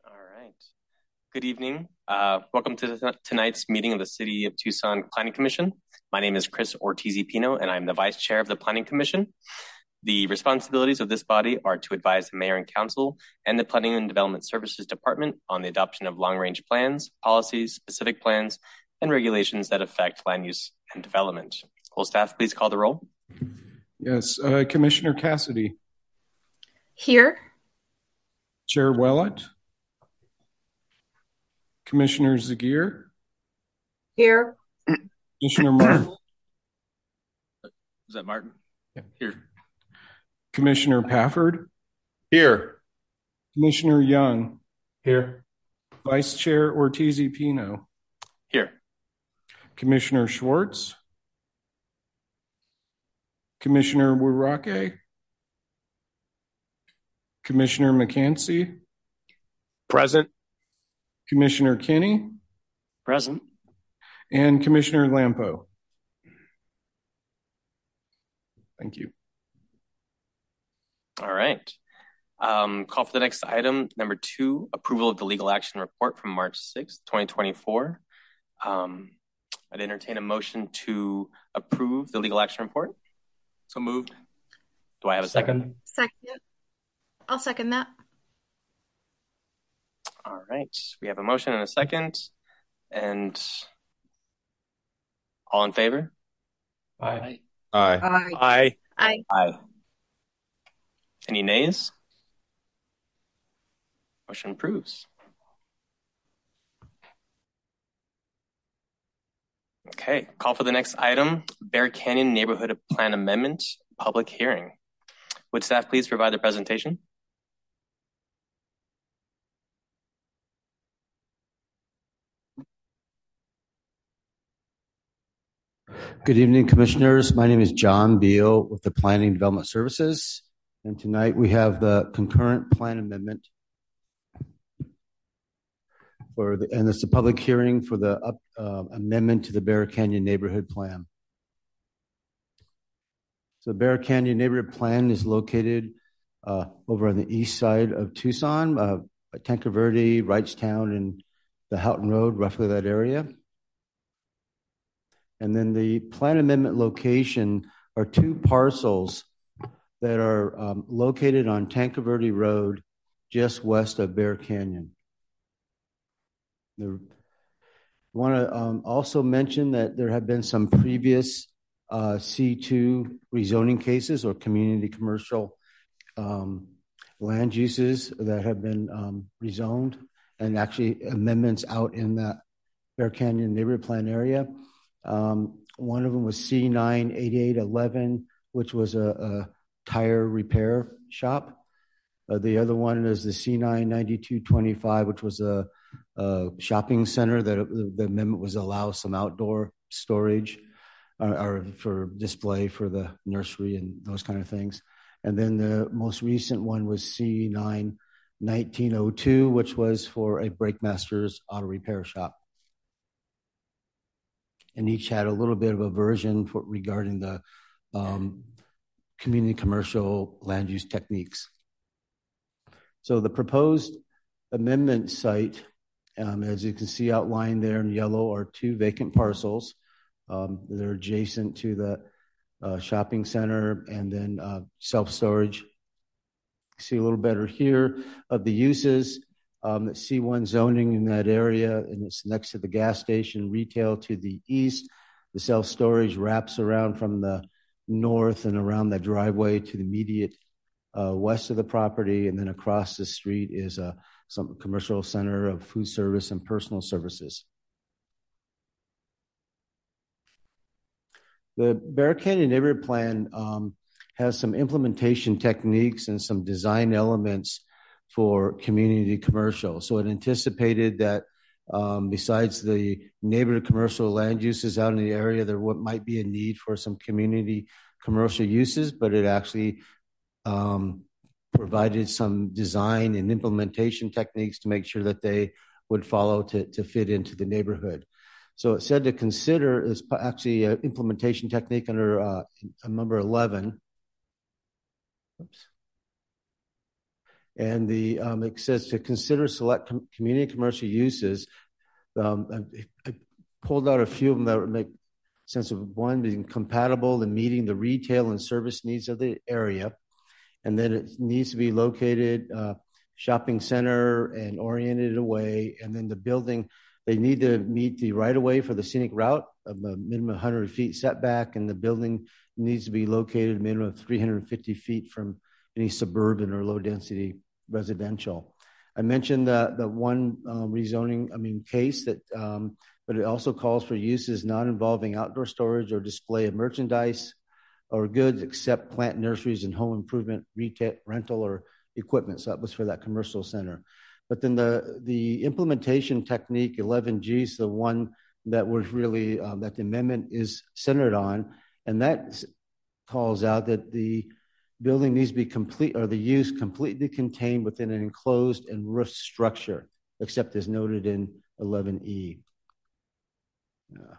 All right. Good evening. Welcome to tonight's meeting of the City of Tucson Planning Commission. My name is Chris Ortiz-Pino, and I'm the Vice Chair of the Planning Commission. The responsibilities of this body are to advise the Mayor and Council and the Planning and Development Services Department on the adoption of long-range plans, policies, specific plans, and regulations that affect land use and development. Will staff please call the roll? Yes. Commissioner Cassidy. Here. Chair Willett. Commissioner Zagier. Here. Commissioner Martin. Is that Martin? Yeah. Here. Commissioner Pafford. Here. Commissioner Young. Here. Vice Chair Ortiz-Pino. Here. Commissioner Schwartz. Commissioner Wurake. Commissioner McCancy. Present. Commissioner Kinney. Present. And Commissioner Lampo. Thank you. All right. Call for the next item, number 2, approval of the legal action report from March 6th, 2024. I'd entertain a motion to approve the legal action report. So moved. Do I have a second? Second. I'll second that. All right. We have a motion and a second. And all in favor? Aye. Aye. Aye. Aye. Aye. Any nays? Motion approves. Okay, call for the next item, Bear Canyon Neighborhood Plan Amendment, public hearing. Would staff please provide the presentation? Good evening, Commissioners. My name is John Beal with the Planning and Development Services. And tonight we have the concurrent plan amendment and it's a public hearing for the amendment to the Bear Canyon Neighborhood Plan. So the Bear Canyon Neighborhood Plan is located over on the east side of Tucson, at Tanque Verde, Wrightstown, and the Houghton Road, roughly that area. And then the plan amendment location are 2 parcels that are located on Tanque Verde Road, just west of Bear Canyon. I want to also mention that there have been some previous C2 rezoning cases or community commercial land uses that have been rezoned, and actually amendments out in the Bear Canyon Neighborhood Plan area. One of them was C98811, which was a tire repair shop. The other one is the C99225, which was a shopping center that the amendment was allow some outdoor storage or for display for the nursery and those kind of things. And then the most recent one was C91902, which was for a Breakmaster's auto repair shop. And each had a little bit of a version regarding the community commercial land use techniques. So the proposed amendment site, as you can see outlined there in yellow, are 2 vacant parcels. They're adjacent to the shopping center and then self-storage. See a little better here of the uses. C1 zoning in that area, and it's next to the gas station. Retail to the east. The self-storage wraps around from the north and around the driveway to the immediate west of the property, and then across the street is some commercial center of food service and personal services. The Bear Canyon Neighborhood Plan has some implementation techniques and some design elements for community commercial. So it anticipated that besides the neighborhood commercial land uses out in the area, there might be a need for some community commercial uses, but it actually provided some design and implementation techniques to make sure that they would follow to fit into the neighborhood. So it said to consider is actually an implementation technique under number 11. Oops. And it says to consider select community commercial uses. I pulled out a few of them that would make sense of one being compatible and meeting the retail and service needs of the area. And then it needs to be located shopping center and oriented away. And then the building, they need to meet the right of way for the scenic route of a minimum 100 feet setback. And the building needs to be located a minimum of 350 feet from any suburban or low density residential. I mentioned the one rezoning, case that, but it also calls for uses not involving outdoor storage or display of merchandise or goods except plant nurseries and home improvement, retail, rental, or equipment. So that was for that commercial center. But then the implementation technique 11G is the one that was really that the amendment is centered on, and that calls out that the building needs to be complete, or the use completely contained within an enclosed and roofed structure, except as noted in 11E. Yeah.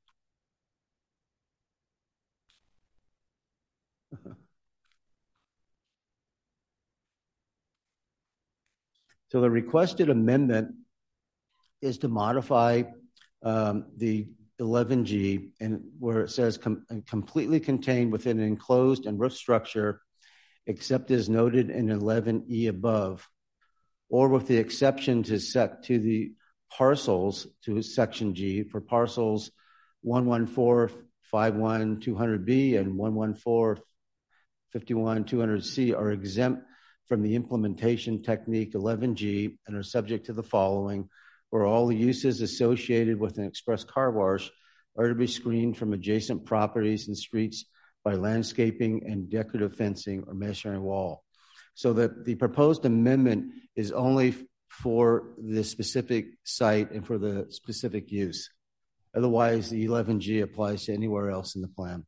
So the requested amendment is to modify the 11G, and where it says completely contained within an enclosed and roofed structure, except as noted in 11E above, or with the exception to the parcels to section G for parcels 11451-200B and 11451-200C are exempt from the implementation technique 11G and are subject to the following, where all the uses associated with an express car wash are to be screened from adjacent properties and streets by landscaping and decorative fencing or masonry wall. So that the proposed amendment is only for the specific site and for the specific use. Otherwise, the 11G applies to anywhere else in the plan.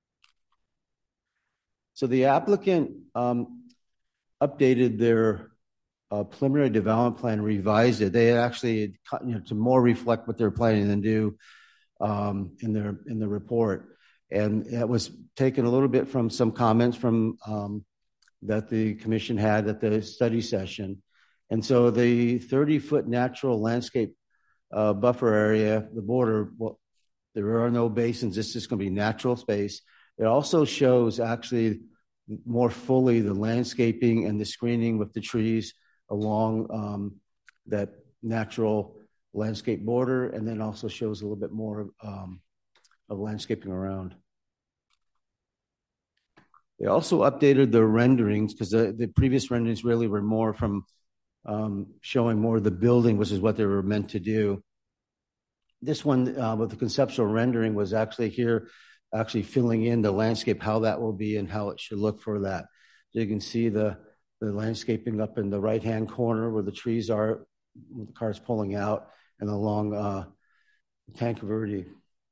So the applicant updated their preliminary development plan, revised it. They actually, to more reflect what they're planning to do in the report, and that was taken a little bit from some comments from that the commission had at the study session. And so the 30-foot natural landscape buffer area, the border, well, there are no basins. This is going to be natural space. It also shows actually more fully the landscaping and the screening with the trees along that natural landscape border, and then also shows a little bit more of landscaping around. They also updated the renderings because the previous renderings really were more from showing more of the building, which is what they were meant to do. This one with the conceptual rendering was actually here, actually filling in the landscape, how that will be and how it should look for that. So you can see the landscaping up in the right-hand corner where the trees are, with the cars pulling out, and along Tanque Verde.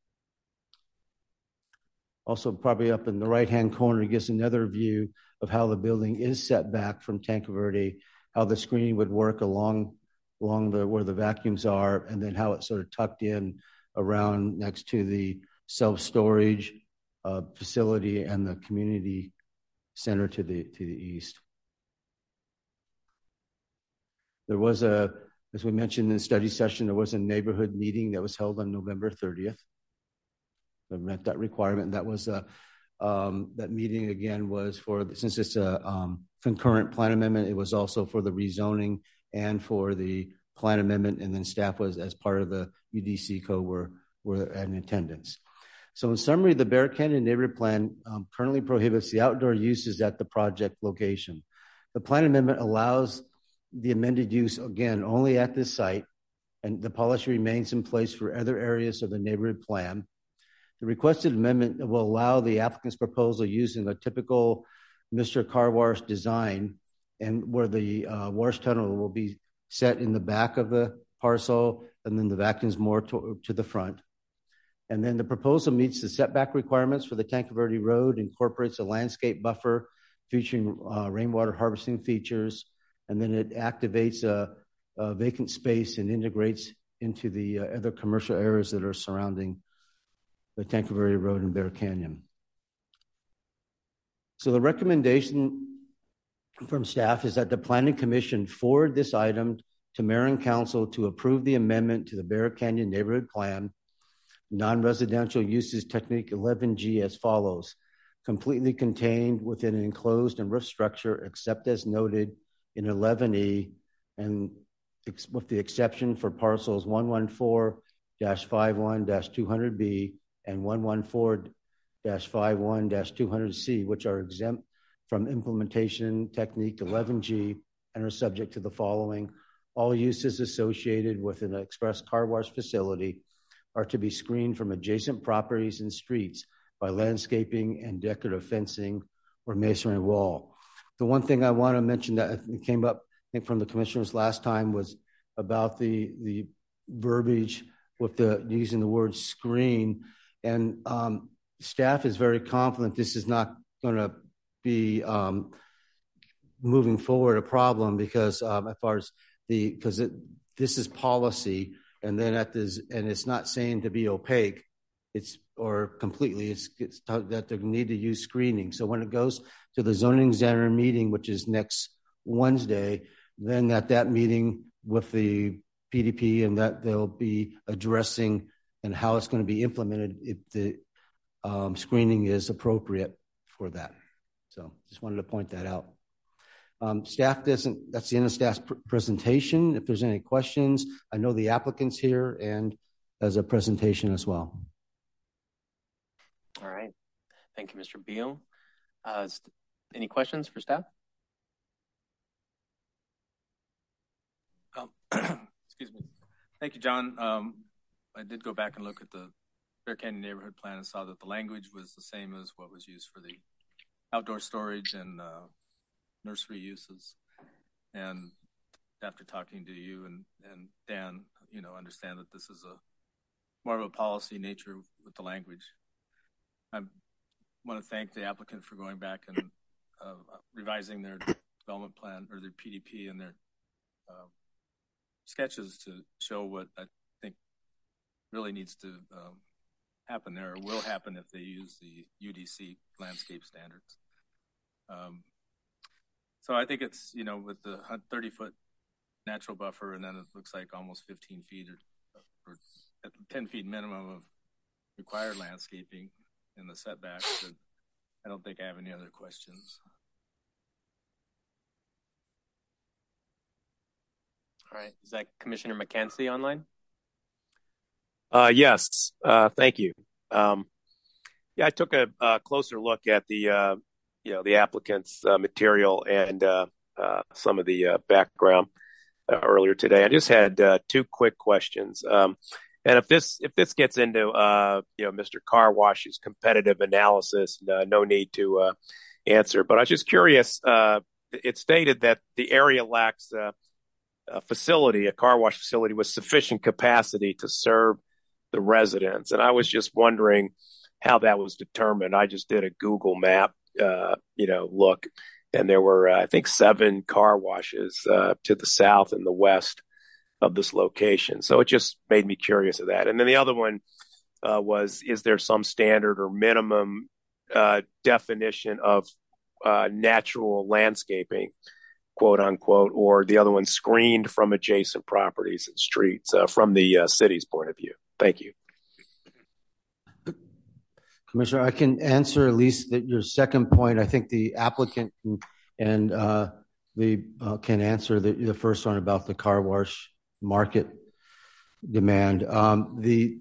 Also, probably up in the right-hand corner, gives another view of how the building is set back from Tanque Verde, how the screening would work along where the vacuums are, and then how it's sort of tucked in around next to the self-storage facility and the community center to the east. There was as we mentioned in the study session, there was a neighborhood meeting that was held on November 30th. That met that requirement. That was that meeting again was for, since it's a concurrent plan amendment, it was also for the rezoning and for the plan amendment, and then staff was, as part of the UDC code, were in attendance. So in summary, the Bear Canyon Neighborhood Plan currently prohibits the outdoor uses at the project location. The plan amendment allows the amended use, again, only at this site, and the policy remains in place for other areas of the neighborhood plan. The requested amendment will allow the applicant's proposal using a typical Mr. Car Wash design, and where the wash tunnel will be set in the back of the parcel, and then the vacuums more to the front. And then the proposal meets the setback requirements for the Tanque Verde Road, incorporates a landscape buffer featuring rainwater harvesting features, and then it activates a vacant space and integrates into the other commercial areas that are surrounding the Tanque Verde Road and Bear Canyon. So the recommendation from staff is that the Planning Commission forward this item to Mayor and Council to approve the amendment to the Bear Canyon Neighborhood Plan, non-residential uses technique 11G as follows: completely contained within an enclosed and roof structure except as noted in 11E, and with the exception for parcels 114-51-200B and 114-51-200C, which are exempt from implementation technique 11G and are subject to the following. All uses associated with an express car wash facility are to be screened from adjacent properties and streets by landscaping and decorative fencing or masonry wall. The one thing I want to mention that came up, I think, from the commissioners last time was about the verbiage with using the word screen. And staff is very confident this is not going to be moving forward a problem because as far as this is policy, and then and it's not saying to be opaque, it's that they need to use screening. So when it goes to the zoning examiner meeting, which is next Wednesday, then at that meeting with the PDP, and that they'll be addressing and how it's going to be implemented if the screening is appropriate for that. So just wanted to point that out. That's the end of staff's presentation. If there's any questions, I know the applicant's here and as a presentation as well. All right. Thank you, Mr. Beal. Any questions for staff? Excuse me. Thank you, John. I did go back and look at the Bear Canyon Neighborhood Plan and saw that the language was the same as what was used for the outdoor storage and nursery uses. And after talking to you and Dan, understand that this is more of a policy nature with the language. I want to thank the applicant for going back and revising their development plan or their PDP and their sketches to show what I think really needs to happen there, or will happen if they use the UDC landscape standards. So I think it's, with the 30-foot natural buffer, and then it looks like almost 15 feet or 10 feet minimum of required landscaping in the setbacks. I don't think I have any other questions. All right. Is that Commissioner McKenzie online? Yes. Thank you. I took a closer look at the applicant's material and some of the background earlier today. I just had two quick questions. And if this gets into Mr. Car Wash's competitive analysis, no need to answer. But I was just curious. It stated that the area lacks a car wash facility with sufficient capacity to serve the residents, and I was just wondering how that was determined. I just did a Google map, look, and there were I think 7 car washes to the south and the west of this location. So it just made me curious of that. And then the other one was, is there some standard or minimum definition of natural landscaping, quote unquote, or the other one, screened from adjacent properties and streets from the city's point of view? Thank you. Commissioner, I can answer at least your second point. I think the applicant can answer the first one about the car wash market demand. There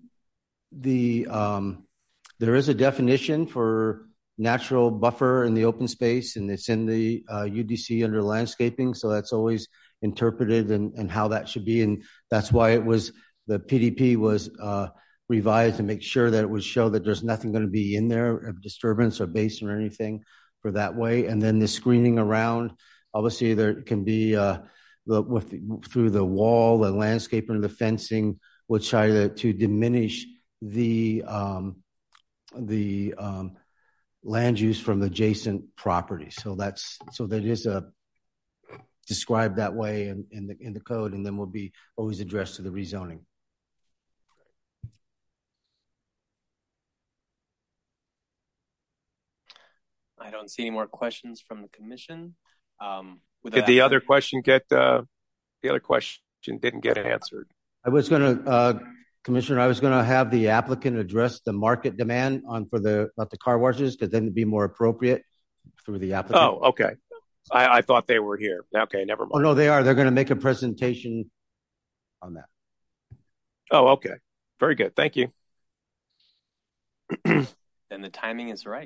is a definition for natural buffer in the open space, and it's in the UDC under landscaping. So that's always interpreted and how that should be. And that's why the PDP was revised to make sure that it would show that there's nothing going to be in there of disturbance or basin or anything for that way. And then the screening around, obviously there can be through the wall, the landscaping, the fencing, would try to diminish the land use from adjacent properties. So that is described that way in the code, and then will be always addressed to the rezoning. I don't see any more questions from the commission. Did the other question get the other question didn't get answered? I was going to, Commissioner, I was going to have the applicant address the market demand about the car washes, because then it'd be more appropriate through the applicant. Oh, okay. I thought they were here. Okay, never mind. Oh, no, they are. They're going to make a presentation on that. Oh, okay. Very good. Thank you. Then the timing is right.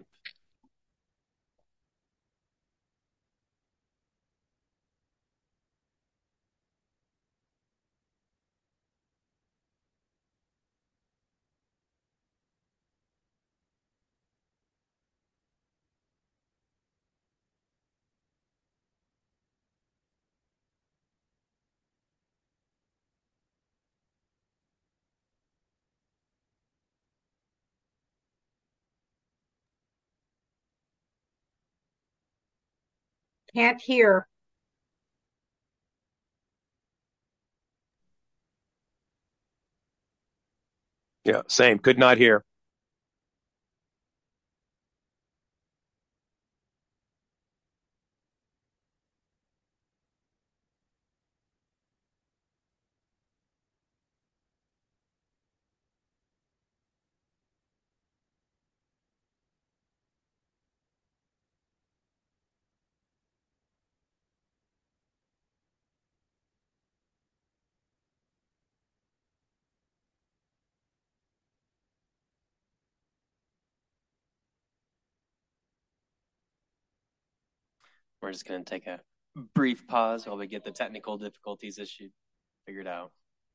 Can't hear. Yeah, same. Could not hear. We're just going to take a brief pause while we get the technical difficulties issue figured out.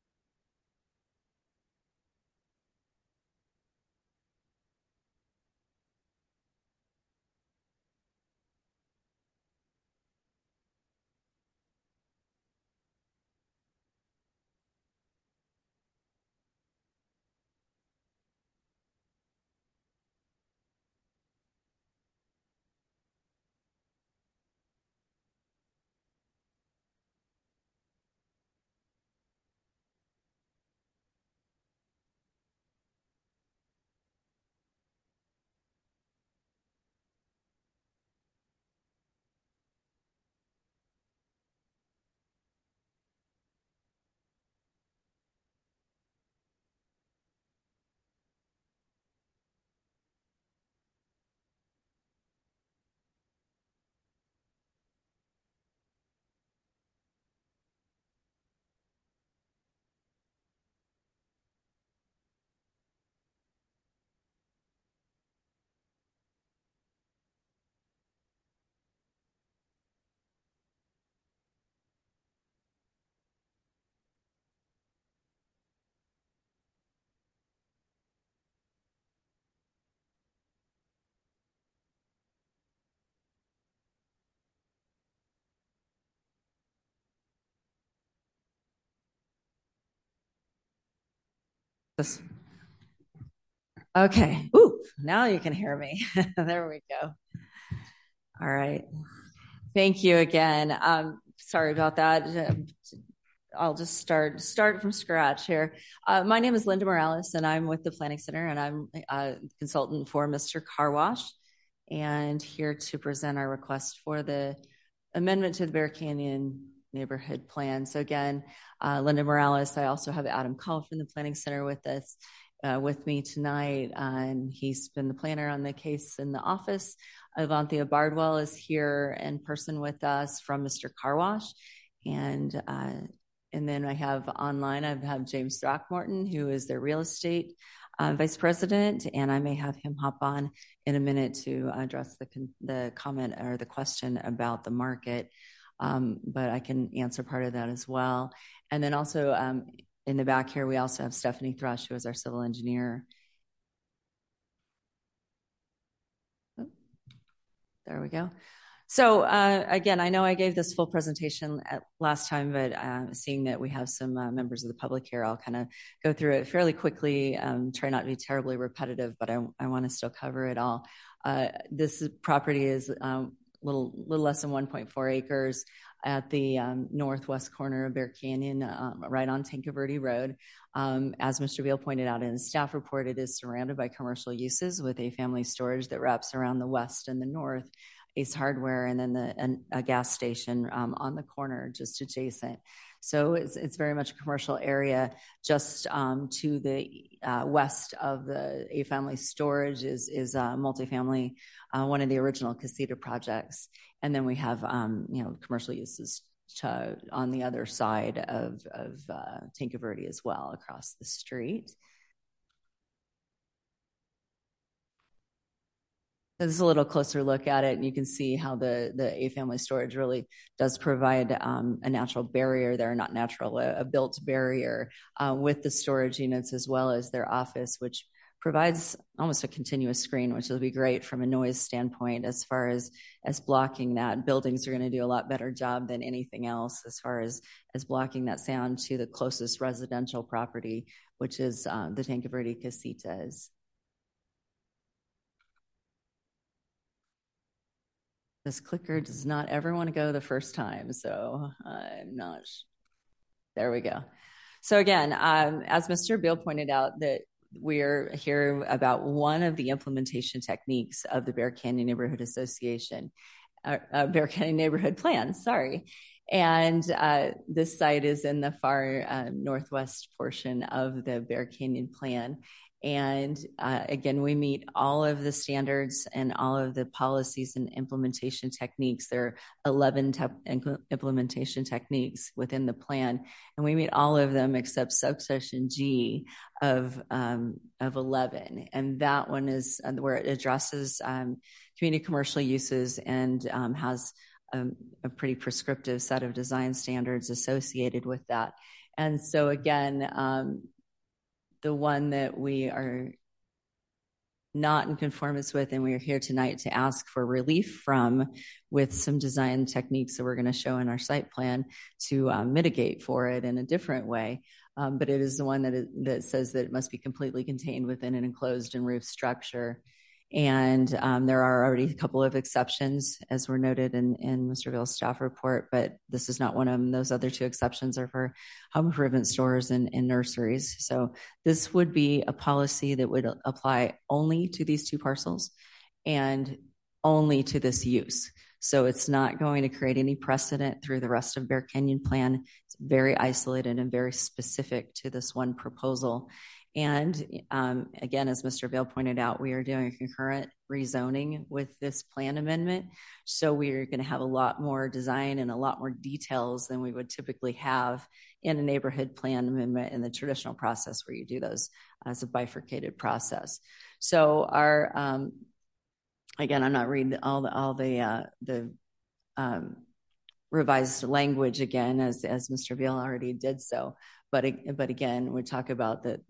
Okay. Ooh, now you can hear me. There we go. All right. Thank you again. Sorry about that. I'll just start from scratch here. My name is Linda Morales, and I'm with the Planning Center, and I'm a consultant for Mr. Car Wash, and here to present our request for the amendment to the Bear Canyon neighborhood plan. So again, Linda Morales. I also have Adam Call from the Planning Center with us. With me tonight, and he's been the planner on the case in the office. Avanthia Bardwell is here in person with us from Mr. Car Wash, and then I have online, I have James Throckmorton, who is their real estate vice president, and I may have him hop on in a minute to address the comment or the question about the market, but I can answer part of that as well. And then also, in the back here, we also have Stephanie Thrush, who is our civil engineer. Oh, there we go. So again, I know I gave this full presentation last time, but seeing that we have some members of the public here, I'll kind of go through it fairly quickly, try not to be terribly repetitive, but I want to still cover it all. This property is little less than 1.4 acres at the northwest corner of Bear Canyon, right on Tanque Verde Road. As Mr. Beal pointed out in his staff report, it is surrounded by commercial uses with a family storage that wraps around the west and the north. Ace Hardware, and then a gas station on the corner just adjacent. So it's very much a commercial area. Just to the west of the A Family Storage is multifamily, one of the original Casita projects, and then we have commercial uses on the other side of Tanque Verde as well, across the street. This is a little closer look at it, and you can see how the A Family Storage really does provide a natural barrier there, not natural, a built barrier with the storage units as well as their office, which provides almost a continuous screen, which will be great from a noise standpoint as far as blocking that. Buildings are going to do a lot better job than anything else as far as blocking that sound to the closest residential property, which is the Tanque Verde Casitas. This clicker does not ever want to go the first time, so I'm not. There we go. So again, as Mr. Beal pointed out, that we're here about one of the implementation techniques of the Bear Canyon Neighborhood Association, Bear Canyon Neighborhood Plan, sorry. And this site is in the far northwest portion of the Bear Canyon Plan. And again, we meet all of the standards and all of the policies and implementation techniques. There are 11 implementation techniques within the plan, and we meet all of them except subsection G of 11. And that one is where it addresses community commercial uses and has a pretty prescriptive set of design standards associated with that. And so again, the one that we are not in conformance with, and we are here tonight to ask for relief from, with some design techniques that we're going to show in our site plan to mitigate for it in a different way. But it is the one that says that it must be completely contained within an enclosed and roofed structure. And there are already a couple of exceptions, as were noted in Mr. Beal's staff report, but this is not one of them. Those other two exceptions are for home improvement stores and nurseries. So this would be a policy that would apply only to these two parcels and only to this use. So it's not going to create any precedent through the rest of Bear Canyon Plan. It's very isolated and very specific to this one proposal. And again, as Mr. Beal pointed out, we are doing a concurrent rezoning with this plan amendment. So we're going to have a lot more design and a lot more details than we would typically have in a neighborhood plan amendment in the traditional process where you do those as a bifurcated process. So our, again, I'm not reading all the revised language again, as Mr. Beal already did so. But again, we talk about that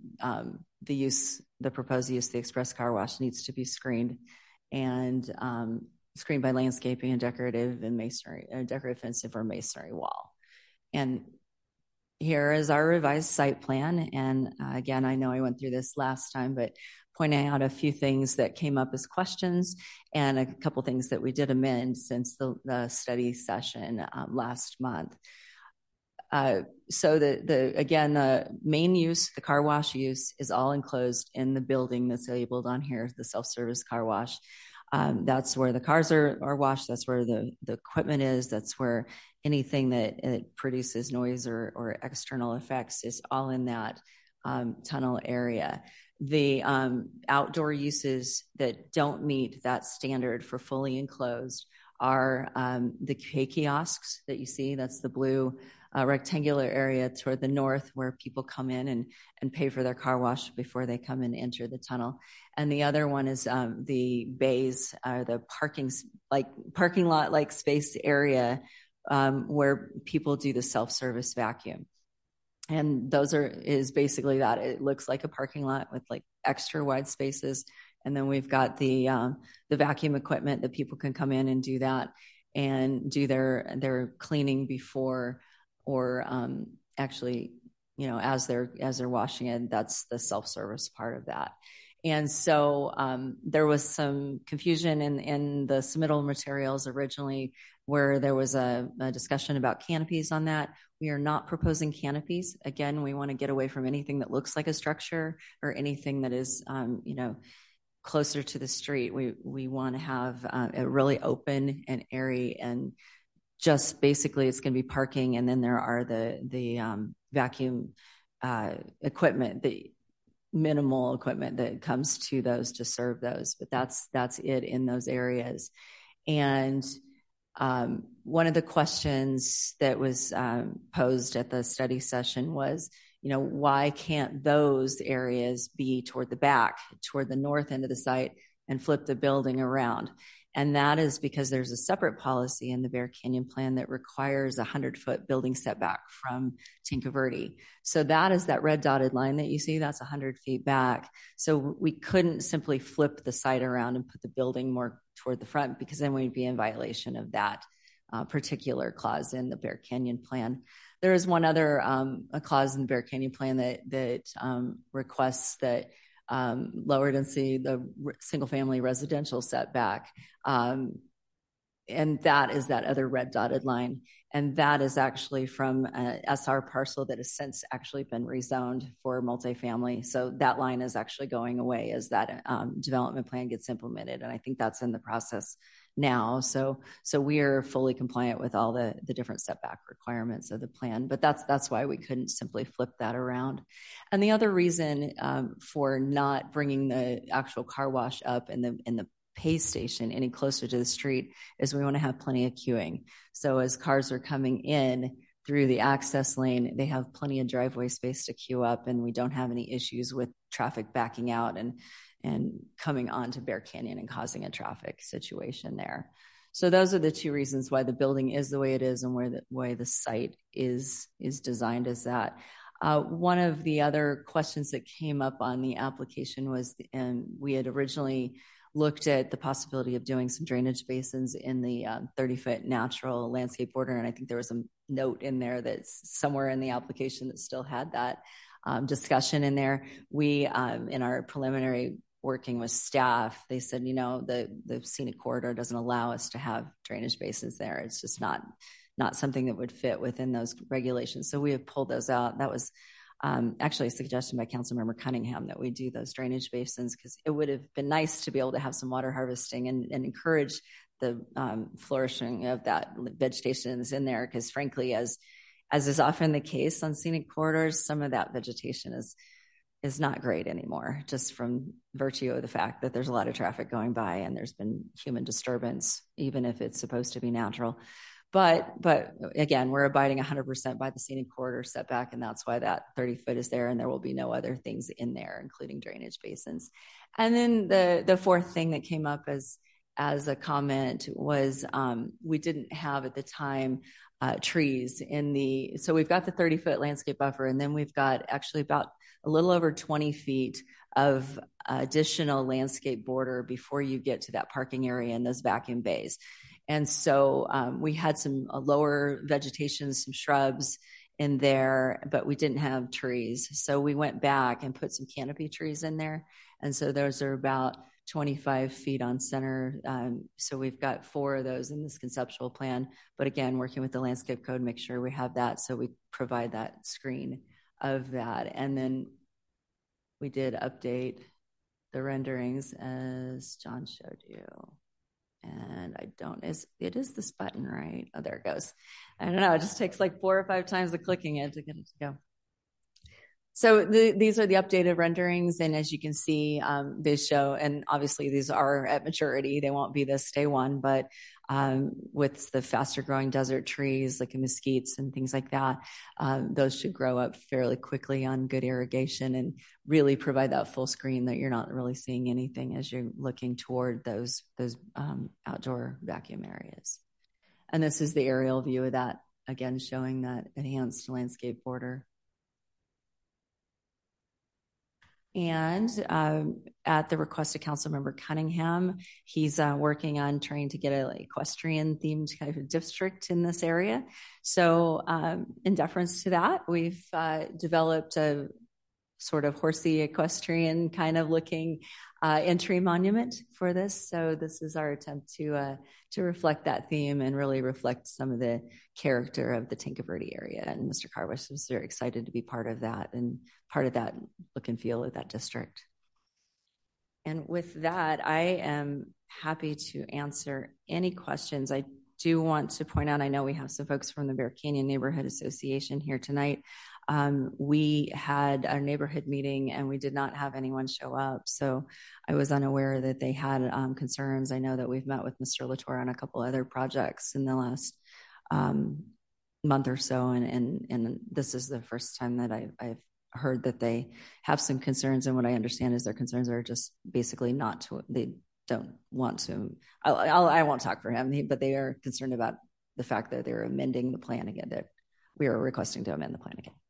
the proposed use, the express car wash needs to be screened and screened by landscaping and decorative and masonry, decorative fencing or masonry wall. And here is our revised site plan. And again, I know I went through this last time, but pointing out a few things that came up as questions and a couple things that we did amend since the study session last month. So again, the main use, the car wash use, is all enclosed in the building that's labeled on here, the self-service car wash. That's where the cars are washed. That's where the equipment is. That's where anything that it produces noise or external effects is all in that tunnel area. The outdoor uses that don't meet that standard for fully enclosed are the kiosks that you see. That's the blue rectangular area toward the north where people come in and pay for their car wash before they come and enter the tunnel. And the other one is the bays, the parking lot like space area where people do the self-service vacuum. And is basically that. It looks like a parking lot with like extra wide spaces. And then we've got the vacuum equipment that people can come in and do that and do their cleaning before or actually, as they're washing it. That's the self-service part of that. And so there was some confusion in the submittal materials originally where there was a discussion about canopies on that. We are not proposing canopies. Again, we want to get away from anything that looks like a structure or anything that is, closer to the street. We want to have it really open and airy, and just basically it's going to be parking, and then there are the vacuum equipment, the minimal equipment that comes to those to serve those, but that's it in those areas. And one of the questions that was posed at the study session was, why can't those areas be toward the back, toward the north end of the site, and flip the building around? And that is because there's a separate policy in the Bear Canyon plan that requires a 100-foot building setback from Tinka Verde. So that is that red dotted line that you see, that's 100 feet back. So we couldn't simply flip the site around and put the building more toward the front, because then we'd be in violation of that particular clause in the Bear Canyon plan. There is one other a clause in the Bear Canyon plan that requests that lower density, the single-family residential setback, and that is that other red dotted line. And that is actually from an SR parcel that has since actually been rezoned for multifamily. So that line is actually going away as that development plan gets implemented. And I think that's in the process now. So we are fully compliant with all the different setback requirements of the plan, but that's why we couldn't simply flip that around. And the other reason for not bringing the actual car wash up in the pay station any closer to the street is we want to have plenty of queuing. So as cars are coming in through the access lane, they have plenty of driveway space to queue up, and we don't have any issues with traffic backing out and coming onto Bear Canyon and causing a traffic situation there. So those are the two reasons why the building is the way it is and why the site is designed as that. One of the other questions that came up on the application was, and we had originally looked at the possibility of doing some drainage basins in the 30-foot natural landscape border. And I think there was a note in there that's somewhere in the application that still had that discussion in there. We, in our preliminary working with staff, they said, the scenic corridor doesn't allow us to have drainage basins there. It's just not something that would fit within those regulations. So we have pulled those out. That was actually a suggestion by Councilmember Cunningham that we do those drainage basins, because it would have been nice to be able to have some water harvesting and encourage the flourishing of that vegetation that's in there. Because frankly, as is often the case on scenic corridors, some of that vegetation is not great anymore, just from virtue of the fact that there's a lot of traffic going by and there's been human disturbance, even if it's supposed to be natural. But again, we're abiding 100% by the scenic corridor setback, and that's why that 30-foot is there, and there will be no other things in there, including drainage basins. And then the fourth thing that came up as a comment was we didn't have at the time trees in the, so we've got the 30-foot landscape buffer, and then we've got actually about a little over 20 feet of additional landscape border before you get to that parking area and those vacuum bays. And so we had some lower vegetation, some shrubs in there, but we didn't have trees. So we went back and put some canopy trees in there. And so those are about 25 feet on center. So we've got 4 of those in this conceptual plan. But again, working with the landscape code, make sure we have that. So we provide that screen of that. And then we did update the renderings as John showed you. And it is this button, right? Oh, there it goes. I don't know. It just takes like 4 or 5 times of clicking it to get it to go. So these are the updated renderings. And as you can see, they show, and obviously these are at maturity. They won't be this day one, but with the faster growing desert trees like mesquites and things like that, those should grow up fairly quickly on good irrigation and really provide that full screen that you're not really seeing anything as you're looking toward those outdoor vacuum areas. And this is the aerial view of that, again, showing that enhanced landscape border. And at the request of Councilmember Cunningham, he's working on trying to get an equestrian themed kind of district in this area. So in deference to that, we've developed a sort of horsey equestrian kind of looking entry monument for this. So this is our attempt to reflect that theme and really reflect some of the character of the Tinka Verde area. And Mr. Carwish was very excited to be part of that and part of that look and feel of that district. And with that, I am happy to answer any questions. I do want to point out, I know we have some folks from the Bear Canyon Neighborhood Association here tonight. We had our neighborhood meeting and we did not have anyone show up. So I was unaware that they had concerns. I know that we've met with Mr. Latour on a couple other projects in the last month or so. And this is the first time that I've heard that they have some concerns. And what I understand is their concerns are just basically they don't want to, I won't talk for him, but they are concerned about the fact that they're amending the plan again, that we are requesting to amend the plan again.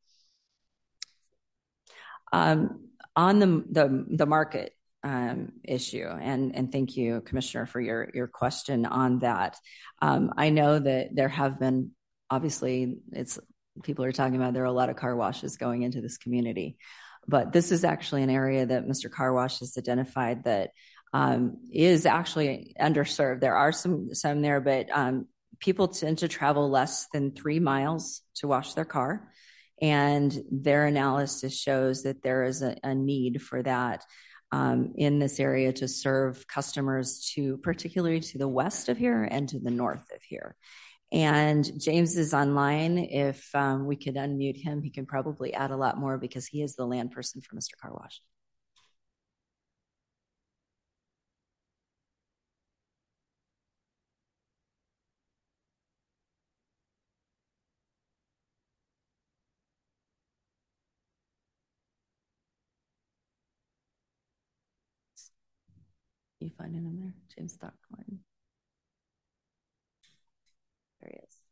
On the market issue, and thank you, Commissioner, for your question on that. I know that there have been, obviously, people are talking about there are a lot of car washes going into this community, but this is actually an area that Mr. Car Wash has identified that is actually underserved. There are some there, but people tend to travel less than 3 miles to wash their car. And their analysis shows that there is a need for that in this area to serve customers particularly to the west of here and to the north of here. And James is online. If we could unmute him, he can probably add a lot more because he is the land person for Mr. Car Wash. You finding him there? James Throckmorton. There he is.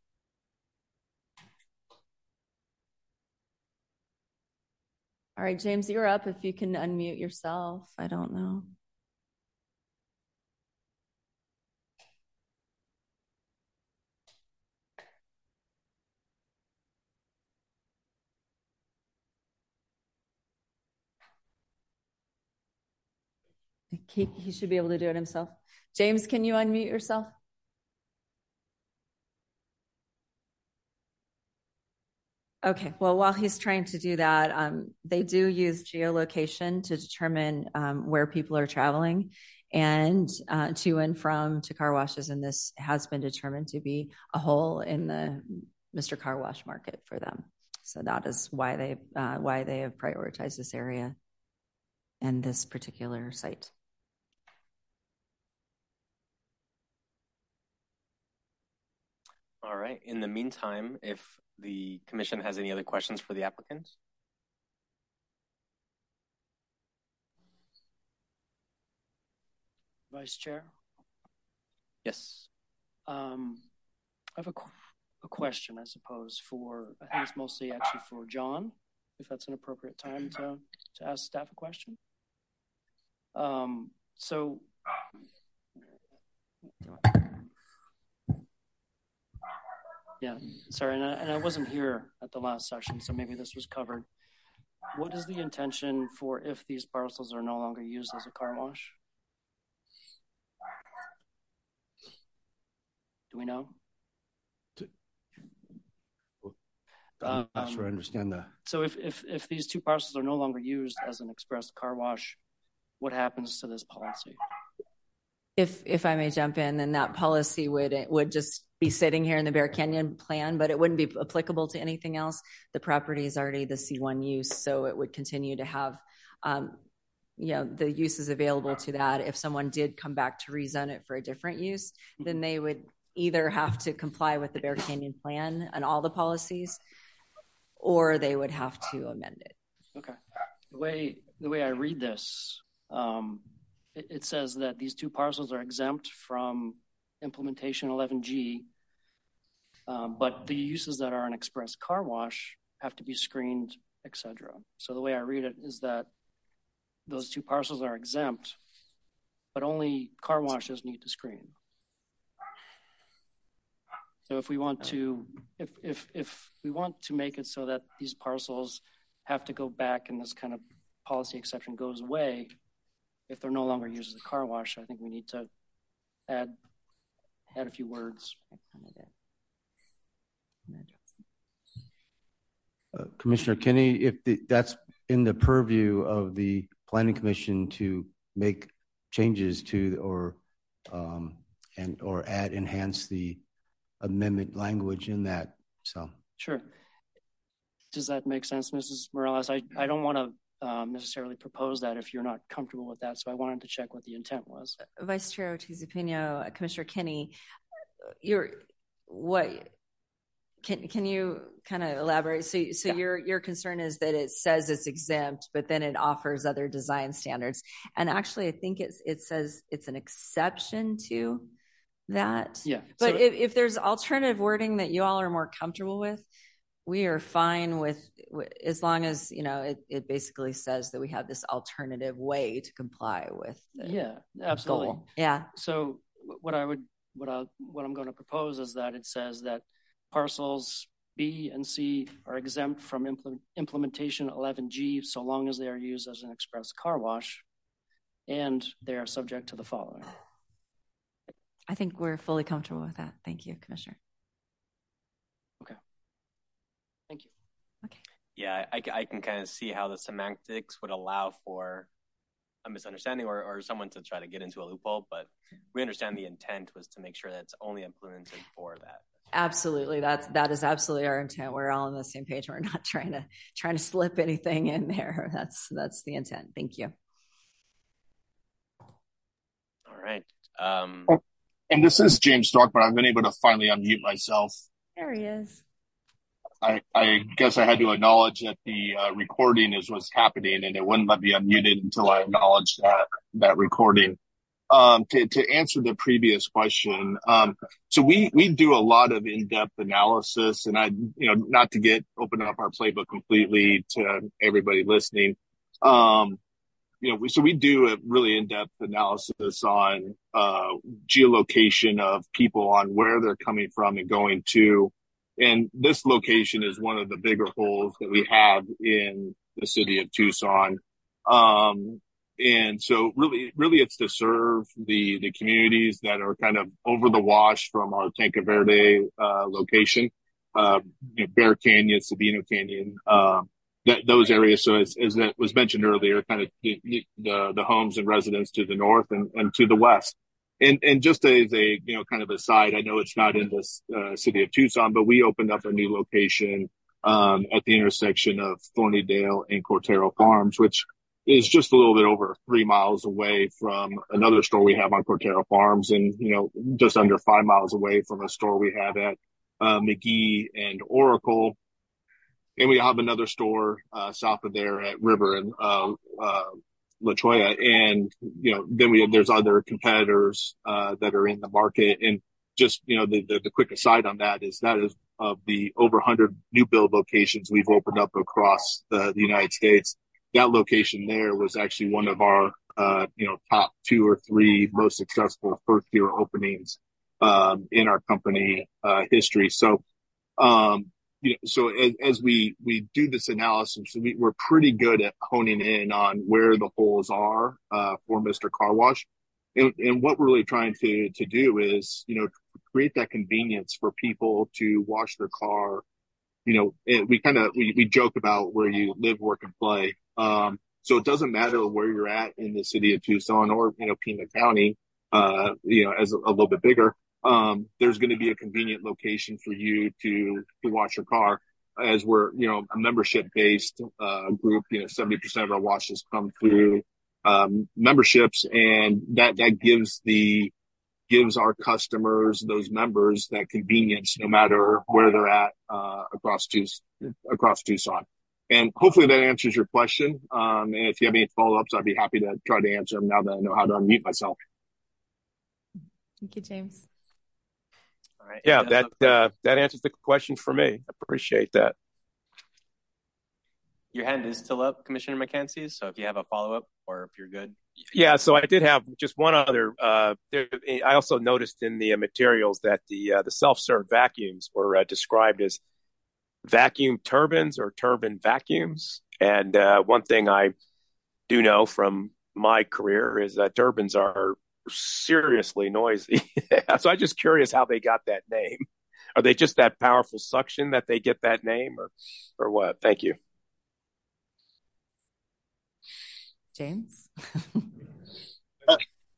All right, James, you're up. If you can unmute yourself. I don't know. He should be able to do it himself. James, can you unmute yourself? Okay, well, while he's trying to do that, they do use geolocation to determine where people are traveling and to and from to car washes, and this has been determined to be a hole in the Mr. Car Wash market for them. So that is why they have prioritized this area and this particular site. All right. In the meantime, if the commission has any other questions for the applicant. Vice Chair? Yes. I have a question, I suppose, I think it's mostly actually for John, if that's an appropriate time to ask staff a question. Yeah, sorry, and I wasn't here at the last session, so maybe this was covered. What is the intention for if these parcels are no longer used as a car wash? Do we know? I'm not sure I understand that. So if these two parcels are no longer used as an express car wash, what happens to this policy? If I may jump in, then that policy would just be sitting here in the Bear Canyon plan, but it wouldn't be applicable to anything else. The property is already the C1 use, so it would continue to have the uses available to that. If someone did come back to rezone it for a different use, then they would either have to comply with the Bear Canyon plan and all the policies, or they would have to amend it. Okay. The way I read this, it says that these two parcels are exempt from implementation 11G, but the uses that are an express car wash have to be screened, etc. So the way I read it is that those two parcels are exempt, but only car washes need to screen. So if we want to, if we want to make it so that these parcels have to go back and this kind of policy exception goes away, if they're no longer used as a car wash, I think we need to add a few words. Commissioner Kinney, if that's in the purview of the Planning Commission to make changes to or enhance the amendment language in that. So Sure. Does that make sense, Mrs. Morales? I don't want to necessarily propose that if you're not comfortable with that. So I wanted to check what the intent was. Vice Chair Ortiz-Pino, Commissioner Kinney, can you kind of elaborate? So your concern is that it says it's exempt, but then it offers other design standards. And actually, I think it says it's an exception to that. Yeah. But if there's alternative wording that you all are more comfortable with, we are fine with as long as it basically says that we have this alternative way to comply with the absolutely goal. Yeah. So what I'm going to propose is that it says that parcels B and C are exempt from implementation 11G so long as they are used as an express car wash, and they are subject to the following. I think we're fully comfortable with that. Thank you, Commissioner. Okay. Thank you. Okay. Yeah, I can kind of see how the semantics would allow for a misunderstanding or someone to try to get into a loophole, but we understand the intent was to make sure that it's only implemented for that. Absolutely. That is absolutely our intent. We're all on the same page. We're not trying to slip anything in there. That's the intent. Thank you. All right. And this is James Stark, but I've been able to finally unmute myself. There he is. I guess I had to acknowledge that the recording is what's happening, and it wouldn't let me unmute it until I acknowledged that recording. To answer the previous question, so we do a lot of in-depth analysis, and not to open up our playbook completely to everybody listening. So we do a really in-depth analysis on geolocation of people on where they're coming from and going to. And this location is one of the bigger holes that we have in the city of Tucson. And so really it's to serve the communities that are kind of over the wash from our Tanque Verde location, Bear Canyon, Sabino Canyon, those areas. So as that was mentioned earlier, kind of the homes and residents to the north and to the west. And just as a, kind of aside, I know it's not in this city of Tucson, but we opened up a new location at the intersection of Thornydale and Cortero Farms, which is just a little bit over 3 miles away from another store we have on Cortero Farms, and, just under 5 miles away from a store we have at McGee and Oracle. And we have another store south of there at River and La Jolla. And, then there's other competitors that are in the market. And just, the quick aside on that is of the over 100 new build locations we've opened up across the United States. That location there was actually one of our, top 2 or 3 most successful first year openings in our company history. So, so as we do this analysis, we're pretty good at honing in on where the holes are for Mr. Car Wash. And what we're really trying to do is, create that convenience for people to wash their car. And we joke about where you live, work, and play. So it doesn't matter where you're at in the city of Tucson or, Pima County, as a little bit bigger. There's going to be a convenient location for you to wash your car, as we're, a membership based, group. 70% of our washes come through, memberships, and that gives our customers, those members, that convenience no matter where they're at, across Tucson. And hopefully that answers your question. And if you have any follow-ups, I'd be happy to try to answer them now that I know how to unmute myself. Thank you, James. All right. Yeah, that answers the question for me. Appreciate that. Your hand is still up, Commissioner McKenzie. So if you have a follow-up or if you're good. Yeah, so I did have just one other. I also noticed in the materials that the self-serve vacuums were described as vacuum turbines or turbine vacuums. And one thing I do know from my career is that turbines are seriously noisy. So I'm just curious how they got that name. Are they just that powerful suction that they get that name, or what? Thank you. James?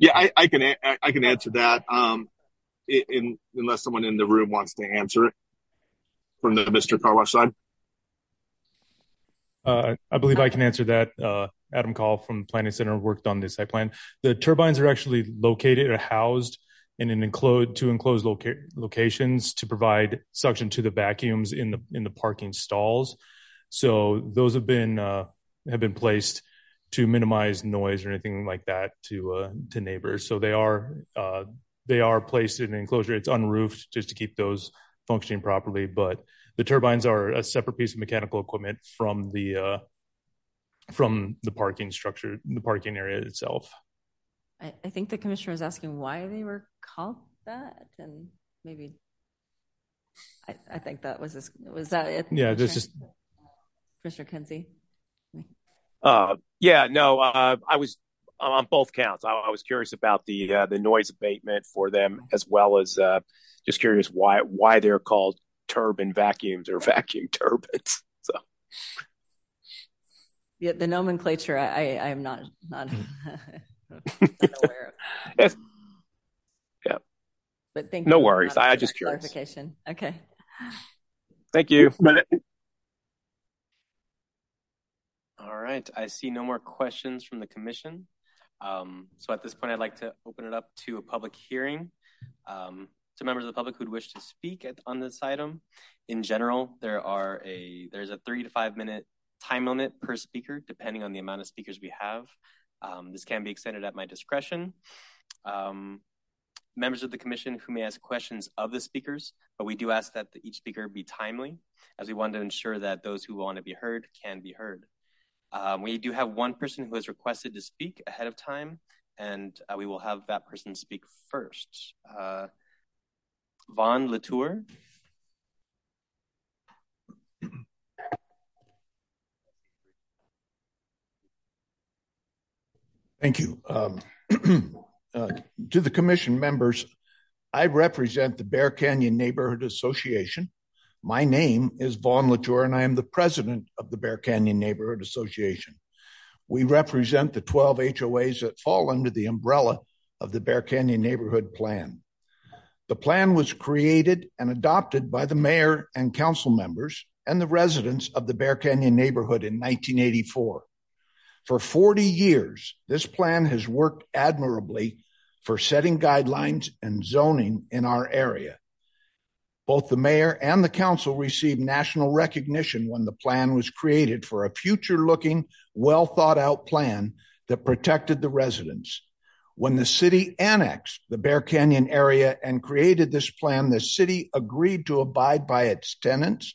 Yeah, I can answer that. Unless someone in the room wants to answer it from the Mr. Car Wash side. I believe I can answer that. Adam Call from the Planning Center worked on this site plan. The turbines are actually located or housed in two enclosed locations to provide suction to the vacuums in the parking stalls. So those have been placed to minimize noise or anything like that to neighbors. So they are placed in an enclosure. It's unroofed just to keep those functioning properly, but the turbines are a separate piece of mechanical equipment from the parking structure, the parking area itself. I think the commissioner was asking why they were called that, and maybe I think that was it? Yeah, this is Commissioner Kinsey. I was on both counts. I was curious about the noise abatement for them, as well as just curious why they're called turbine vacuums or vacuum turbines. So, yeah, the nomenclature I am not aware of. Yes. Yeah. But thank no you. Worries. I just curious. Clarification. Okay. Thank you. All right. I see no more questions from the commission. So at this point, I'd like to open it up to a public hearing. To members of the public who'd wish to speak on this item. In general, there's a 3 to 5 minute time limit per speaker, depending on the amount of speakers we have. This can be extended at my discretion. Members of the commission who may ask questions of the speakers, but we do ask that each speaker be timely, as we want to ensure that those who want to be heard can be heard. We do have one person who has requested to speak ahead of time, and we will have that person speak first. Vaughn Latour. Thank you. To the commission members, I represent the Bear Canyon Neighborhood Association. My name is Vaughn Latour, and I am the president of the Bear Canyon Neighborhood Association. We represent the 12 HOAs that fall under the umbrella of the Bear Canyon Neighborhood Plan. The plan was created and adopted by the mayor and council members and the residents of the Bear Canyon neighborhood in 1984. For 40 years, this plan has worked admirably for setting guidelines and zoning in our area. Both the mayor and the council received national recognition when the plan was created for a future-looking, well-thought-out plan that protected the residents. When the city annexed the Bear Canyon area and created this plan, the city agreed to abide by its tenants.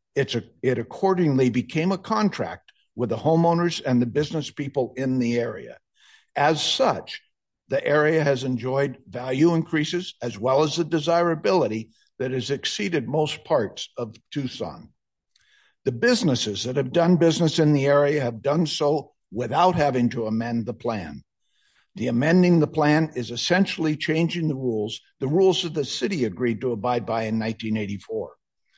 It accordingly became a contract with the homeowners and the business people in the area. As such, the area has enjoyed value increases as well as the desirability that has exceeded most parts of Tucson. The businesses that have done business in the area have done so without having to amend the plan. The amending the plan is essentially changing the rules that the city agreed to abide by in 1984.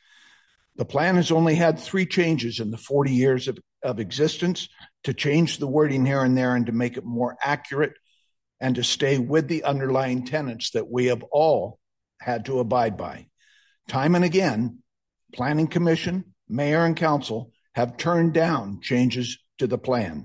The plan has only had 3 changes in the 40 years of existence, to change the wording here and there and to make it more accurate and to stay with the underlying tenets that we have all had to abide by. Time and again, Planning Commission, Mayor, and Council have turned down changes to the plan.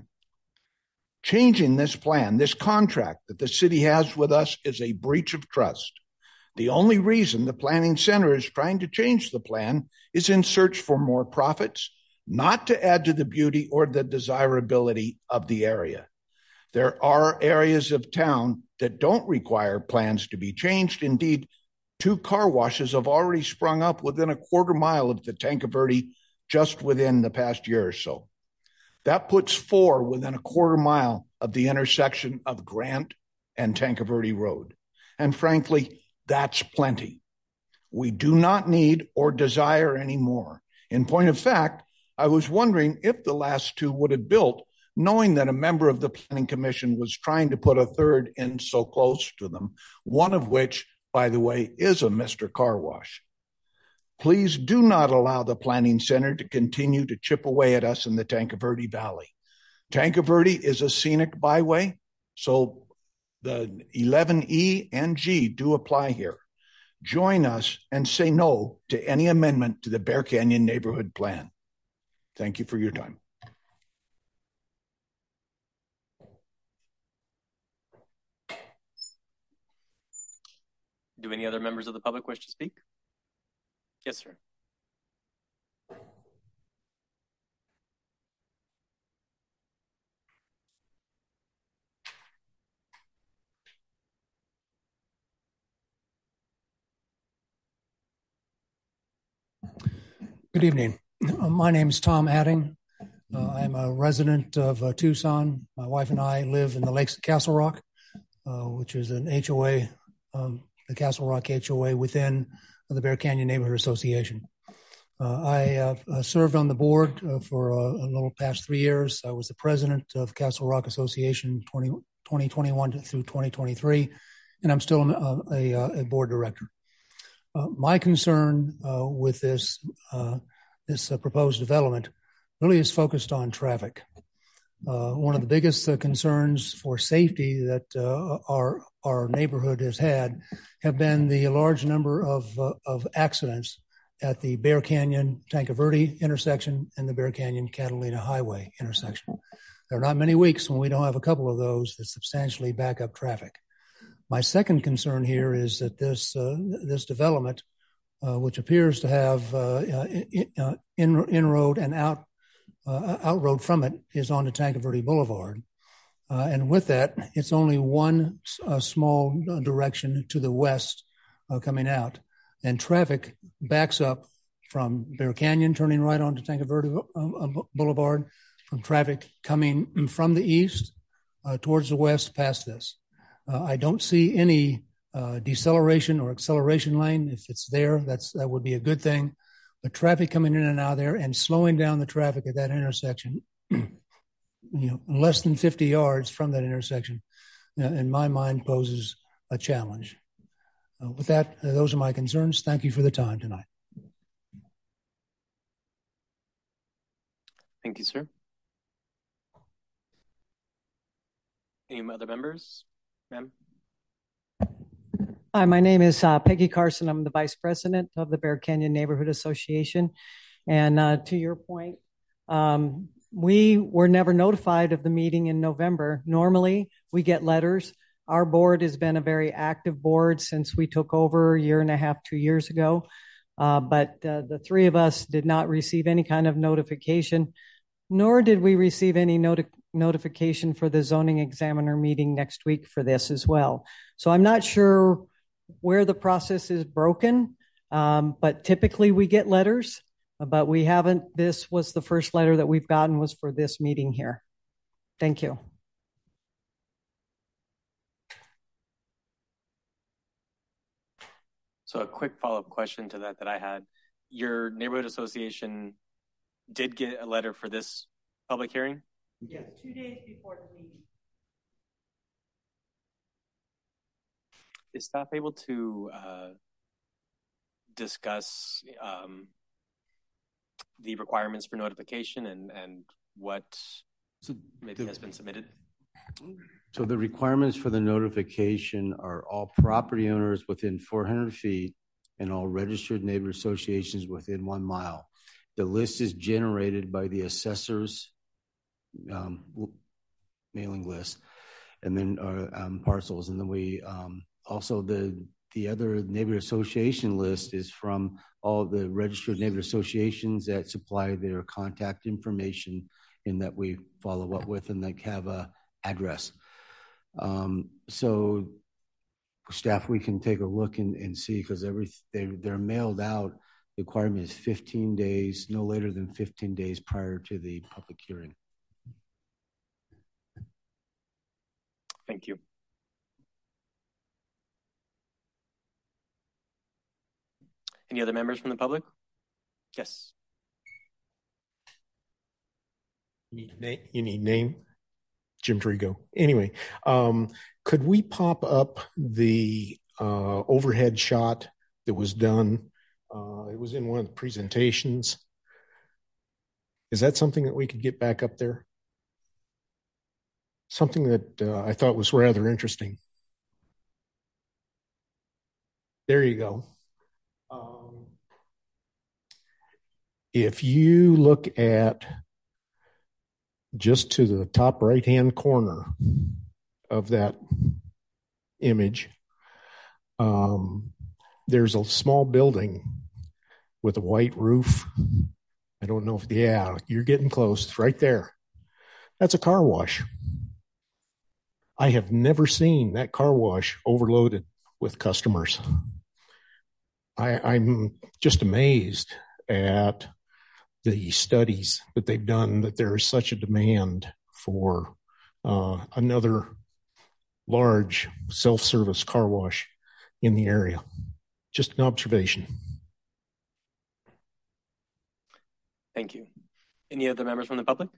Changing this plan, this contract that the city has with us, is a breach of trust. The only reason the Planning Center is trying to change the plan is in search for more profits, not to add to the beauty or the desirability of the area. There are areas of town that don't require plans to be changed. Indeed, 2 car washes have already sprung up within a quarter mile of the Tanque Verde just within the past year or so. That puts 4 within a quarter mile of the intersection of Grant and Tanque Verde Road. And frankly, that's plenty. We do not need or desire any more. In point of fact, I was wondering if the last 2 would have built, knowing that a member of the Planning Commission was trying to put a third in so close to them, one of which, by the way, is a Mr. Car Wash. Please do not allow the Planning Center to continue to chip away at us in the Tanque Verde Valley. Tanque Verde is a scenic byway, so The 11E and G do apply here. Join us and say no to any amendment to the Bear Canyon Neighborhood Plan. Thank you for your time. Do any other members of the public wish to speak? Yes, sir. Good evening. My name is Tom Adding. I'm a resident of Tucson. My wife and I live in the Lakes of Castle Rock, which is an HOA, the Castle Rock HOA within the Bear Canyon Neighborhood Association. I served on the board for a little past 3 years. I was the president of Castle Rock Association 2021 through 2023, and I'm still a board director. My concern with this proposed development really is focused on traffic. One of the biggest concerns for safety that our neighborhood has had have been the large number of accidents at the Bear Canyon Tanque Verde intersection and the Bear Canyon Catalina Highway intersection. There are not many weeks when we don't have a couple of those that substantially back up traffic. My second concern here is that this development, which appears to have inroad and outroad from it, is onto Tanque Verde Boulevard. And with that, it's only one small direction to the west coming out. And traffic backs up from Bear Canyon, turning right onto Tanque Verde Boulevard, from traffic coming from the east towards the west past this. I don't see any deceleration or acceleration lane. If it's there, that would be a good thing. But traffic coming in and out of there and slowing down the traffic at that intersection, less than 50 yards from that intersection, in my mind, poses a challenge. With that, those are my concerns. Thank you for the time tonight. Thank you, sir. Any other members? Ma'am? Hi, my name is Peggy Carson. I'm the vice president of the Bear Canyon Neighborhood Association. And to your point, we were never notified of the meeting in November. Normally, we get letters. Our board has been a very active board since we took over a year and a half, 2 years ago. But the three of us did not receive any kind of notification, nor did we receive any notification for the zoning examiner meeting next week for this as well. So I'm not sure where the process is broken, but typically we get letters, but we haven't. This was the first letter that we've gotten was for this meeting here. Thank you. So a quick follow-up question to that I had. Your neighborhood association did get a letter for this public hearing? Yes, 2 days before the meeting. Is staff able to discuss the requirements for notification and what maybe has been submitted? So the requirements for the notification are all property owners within 400 feet and all registered neighbor associations within 1 mile. The list is generated by the assessor's mailing list, and then parcels. And then we also the other neighbor association list is from all the registered neighbor associations that supply their contact information and that we follow up with and that have a address. So staff, we can take a look and see, because they're mailed out. The requirement is 15 days, no later than 15 days prior to the public hearing. Thank you. Any other members from the public? Yes. You need name? Jim Drigo. Anyway, could we pop up the overhead shot that was done? It was in one of the presentations. Is that something that we could get back up there? Something that I thought was rather interesting. There you go. If you look at just to the top right-hand corner of that image, there's a small building with a white roof. I don't know if, yeah, you're getting close. It's right there. That's a car wash. I have never seen that car wash overloaded with customers. I'm just amazed at the studies that they've done, that there is such a demand for another large self-service car wash in the area. Just an observation. Thank you. Any other members from the public?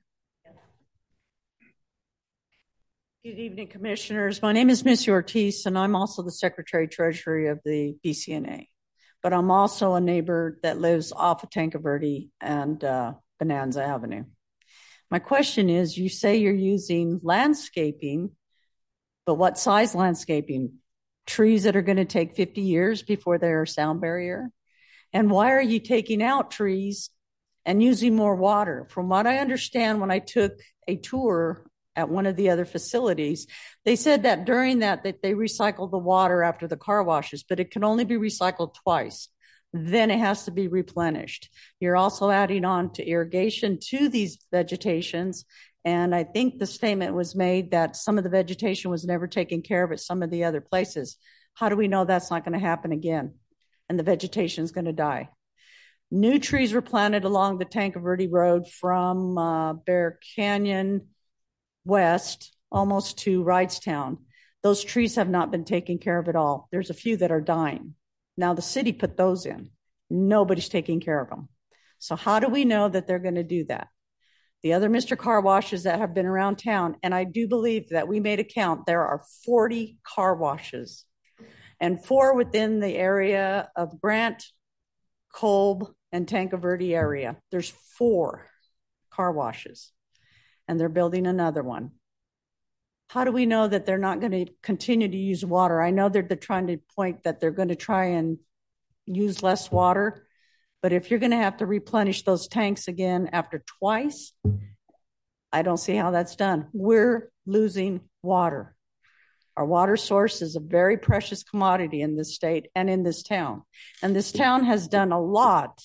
Good evening, Commissioners. My name is Missy Ortiz, and I'm also the Secretary-Treasury of the BCNA. But I'm also a neighbor that lives off of Tanque Verde and Bonanza Avenue. My question is, you say you're using landscaping, but what size landscaping? Trees that are going to take 50 years before they're a sound barrier? And why are you taking out trees and using more water? From what I understand, when I took a tour at one of the other facilities, they said that during that they recycle the water after the car washes, but it can only be recycled twice. Then it has to be replenished. You're also adding on to irrigation to these vegetations. And I think the statement was made that some of the vegetation was never taken care of at some of the other places. How do we know that's not going to happen again? And the vegetation is going to die. New trees were planted along the Tanque Verde Road from Bear Canyon west, almost to Wrightstown. Those trees have not been taken care of at all. There's a few that are dying. Now the city put those in. Nobody's taking care of them. So how do we know that they're going to do that? The other Mr. Car Washes that have been around town, and I do believe that we made a count, there are 40 car washes, and 4 within the area of Grant, Kolb, and Tanque Verde area. There's 4 car washes, and they're building another one. How do we know that they're not going to continue to use water? I know they're trying to point that they're going to try and use less water, but if you're going to have to replenish those tanks again after twice, I don't see how that's done. We're losing water. Our water source is a very precious commodity in this state and in this town. And this town has done a lot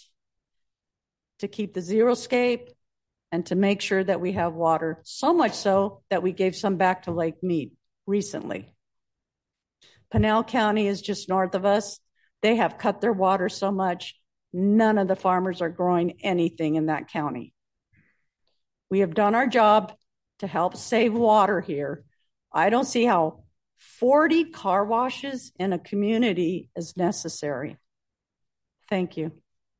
to keep the xeriscape and to make sure that we have water, so much so that we gave some back to Lake Mead recently. Pinal County is just north of us. They have cut their water so much, none of the farmers are growing anything in that county. We have done our job to help save water here. I don't see how 40 car washes in a community is necessary. Thank you.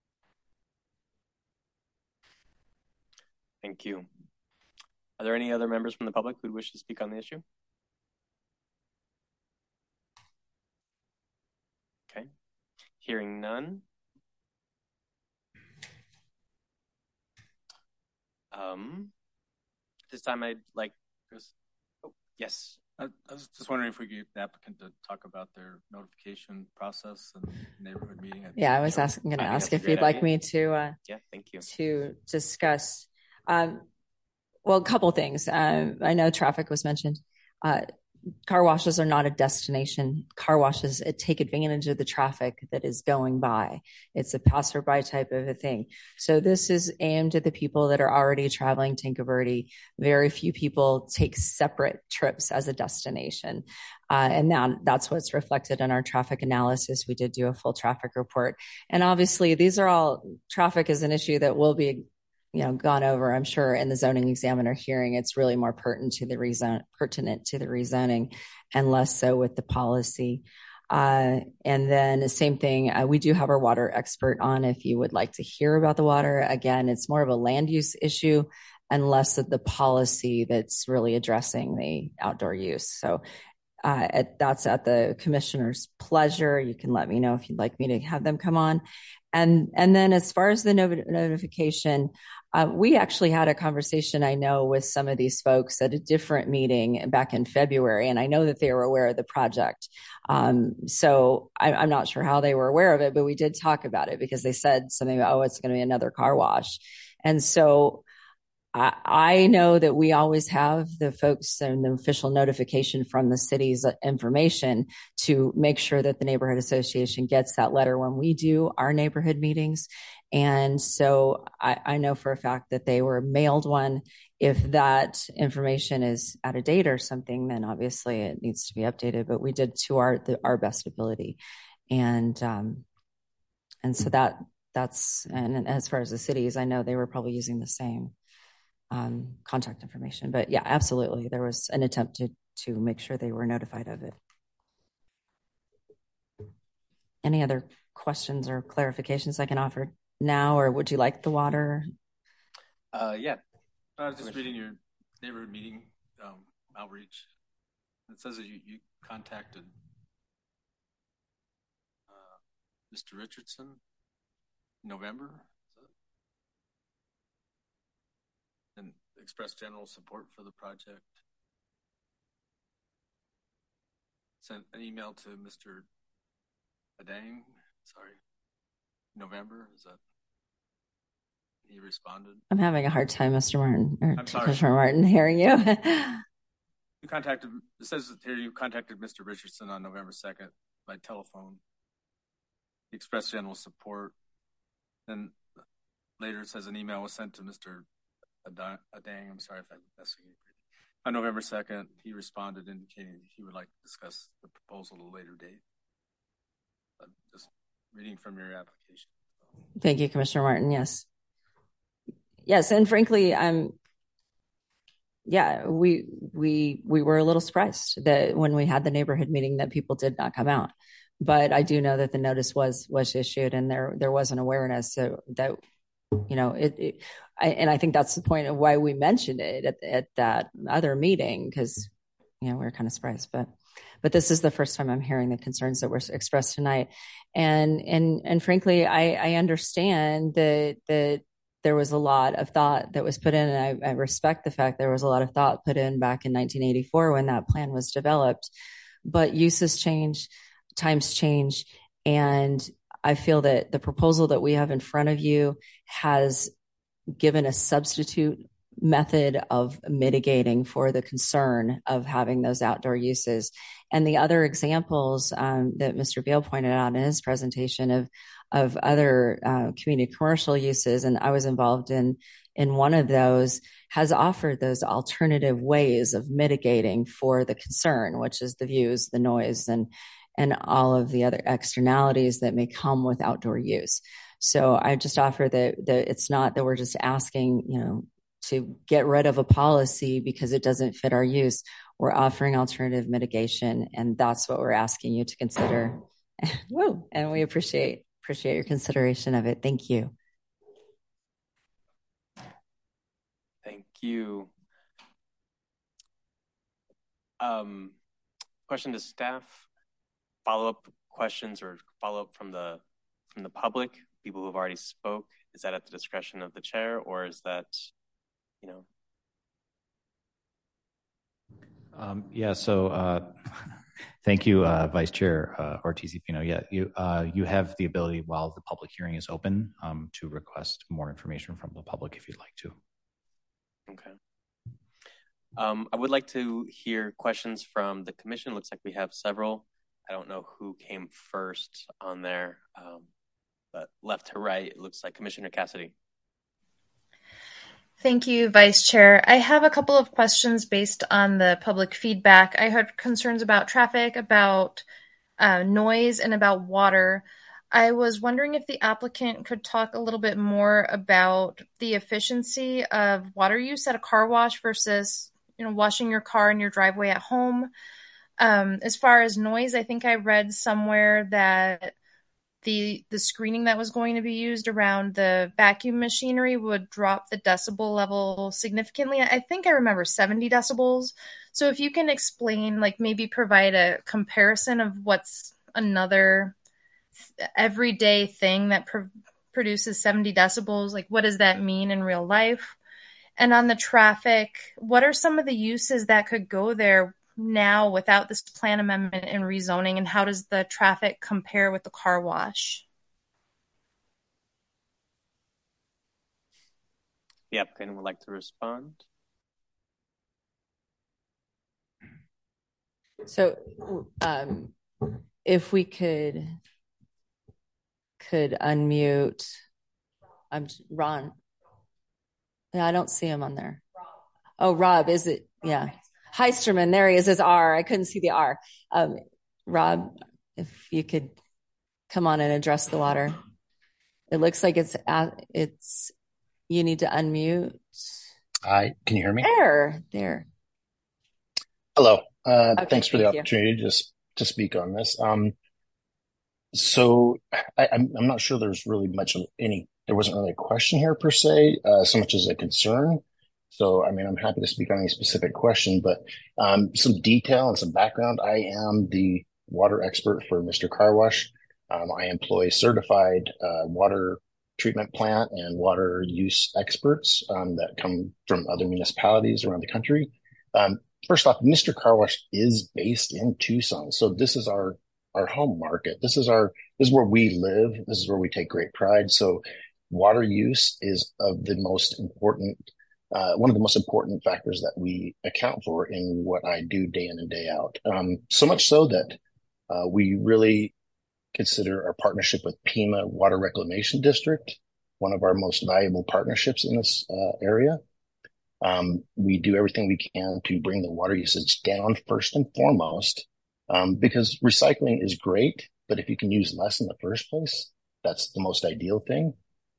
Thank you. Are there any other members from the public who wish to speak on the issue? Okay. Hearing none. This time I'd like Chris. Oh, yes. I was just wondering if we could get the applicant to talk about their notification process and neighborhood meeting. Yeah, I was going to ask if you'd like me to. Yeah, thank you. To discuss. Well, a couple of things. I know traffic was mentioned. Car washes are not a destination. Car washes take advantage of the traffic that is going by. It's a passerby type of a thing. So this is aimed at the people that are already traveling Tanque Verde. Very few people take separate trips as a destination. And that's what's reflected in our traffic analysis. We did do a full traffic report. And obviously, these are all, traffic is an issue that will be gone over, I'm sure, in the zoning examiner hearing. It's really more pertinent to the rezoning and less so with the policy. And then the same thing, we do have our water expert on if you would like to hear about the water. Again, it's more of a land use issue and less of the policy that's really addressing the outdoor use. So That's at the commissioner's pleasure. You can let me know if you'd like me to have them come on. And then as far as the notification, we actually had a conversation, I know, with some of these folks at a different meeting back in February, and I know that they were aware of the project. So I'm not sure how they were aware of it, but we did talk about it because they said something about, oh, it's going to be another car wash. And so I know that we always have the folks and the official notification from the city's information to make sure that the neighborhood association gets that letter when we do our neighborhood meetings. And so I know for a fact that they were mailed one. If that information is out of date or something, then obviously it needs to be updated, but we did to our best ability. And so that's, and as far as the cities, I know they were probably using the same contact information. But yeah, absolutely. There was an attempt to make sure they were notified of it. Any other questions or clarifications I can offer now, or would you like the water? Yeah. I was just reading your neighborhood meeting outreach. It says that you contacted Mr. Richardson in November and expressed general support for the project. Sent an email to Mr. Adang, November, is that? He responded. I'm having a hard time, Mr. Martin, or I'm sorry. Commissioner Martin, hearing you. It says here you contacted Mr. Richardson on November 2nd by telephone. He expressed general support. Then later it says an email was sent to Mr. Adang. I'm sorry if I'm messing it. On November 2nd, he responded indicating he would like to discuss the proposal at a later date. Just reading from your application. Thank you, Commissioner Martin. Yes, and frankly, we were a little surprised that when we had the neighborhood meeting that people did not come out. But I do know that the notice was issued, and there was an awareness so that, you know, and I think that's the point of why we mentioned it at that other meeting, because, you know, we were kind of surprised. But this is the first time I'm hearing the concerns that were expressed tonight, and frankly, I understand that there was a lot of thought that was put in, and I respect the fact there was a lot of thought put in back in 1984 when that plan was developed. But uses change, times change, and I feel that the proposal that we have in front of you has given a substitute method of mitigating for the concern of having those outdoor uses. And the other examples that Mr. Beal pointed out in his presentation of other community commercial uses, and I was involved in one of those, has offered those alternative ways of mitigating for the concern, which is the views, the noise, and all of the other externalities that may come with outdoor use. So I just offer that it's not that we're just asking, you know, to get rid of a policy because it doesn't fit our use. We're offering alternative mitigation, and that's what we're asking you to consider. Woo! And we appreciate your consideration of it. Thank you. Thank you. Question to staff. Follow-up questions or follow-up from the public, people who have already spoke. Is that at the discretion of the chair, or is that, you know? Thank you, Vice Chair Ortiz-Pino. Yeah, you have the ability while the public hearing is open to request more information from the public if you'd like to. Okay. I would like to hear questions from the commission. Looks like we have several. I don't know who came first on there, but left to right, it looks like Commissioner Cassidy. Thank you, Vice Chair. I have a couple of questions based on the public feedback. I heard concerns about traffic, about noise, and about water. I was wondering if the applicant could talk a little bit more about the efficiency of water use at a car wash versus, you know, washing your car in your driveway at home. As far as noise, I think I read somewhere that the screening that was going to be used around the vacuum machinery would drop the decibel level significantly. I think I remember 70 decibels. So if you can explain, like maybe provide a comparison of what's another everyday thing that produces 70 decibels, like what does that mean in real life? And on the traffic, what are some of the uses that could go there now without this plan amendment and rezoning, and how does the traffic compare with the car wash? The applicant would like to respond. So, if we could unmute, Ron. Yeah, I don't see him on there. Oh, Rob, is it? Yeah. Heisterman, there he is, his R. I couldn't see the R. Rob, if you could come on and address the water. It looks like it's you need to unmute. Can you hear me? There. Hello. Okay, thanks for the opportunity to speak on this. So I'm not sure there's really much of there wasn't really a question here per se, so much as a concern. So, I mean, I'm happy to speak on any specific question, but some detail and some background. I am the water expert for Mr. Car Wash. I employ certified water treatment plant and water use experts that come from other municipalities around the country. First off, Mr. Car Wash is based in Tucson. So this is our home market. This is where we live. This is where we take great pride. So water use is one of the most important factors that we account for in what I do day in and day out. So much so that we really consider our partnership with Pima Water Reclamation District one of our most valuable partnerships in this area. We do everything we can to bring the water usage down first and foremost, because recycling is great, but if you can use less in the first place, that's the most ideal thing.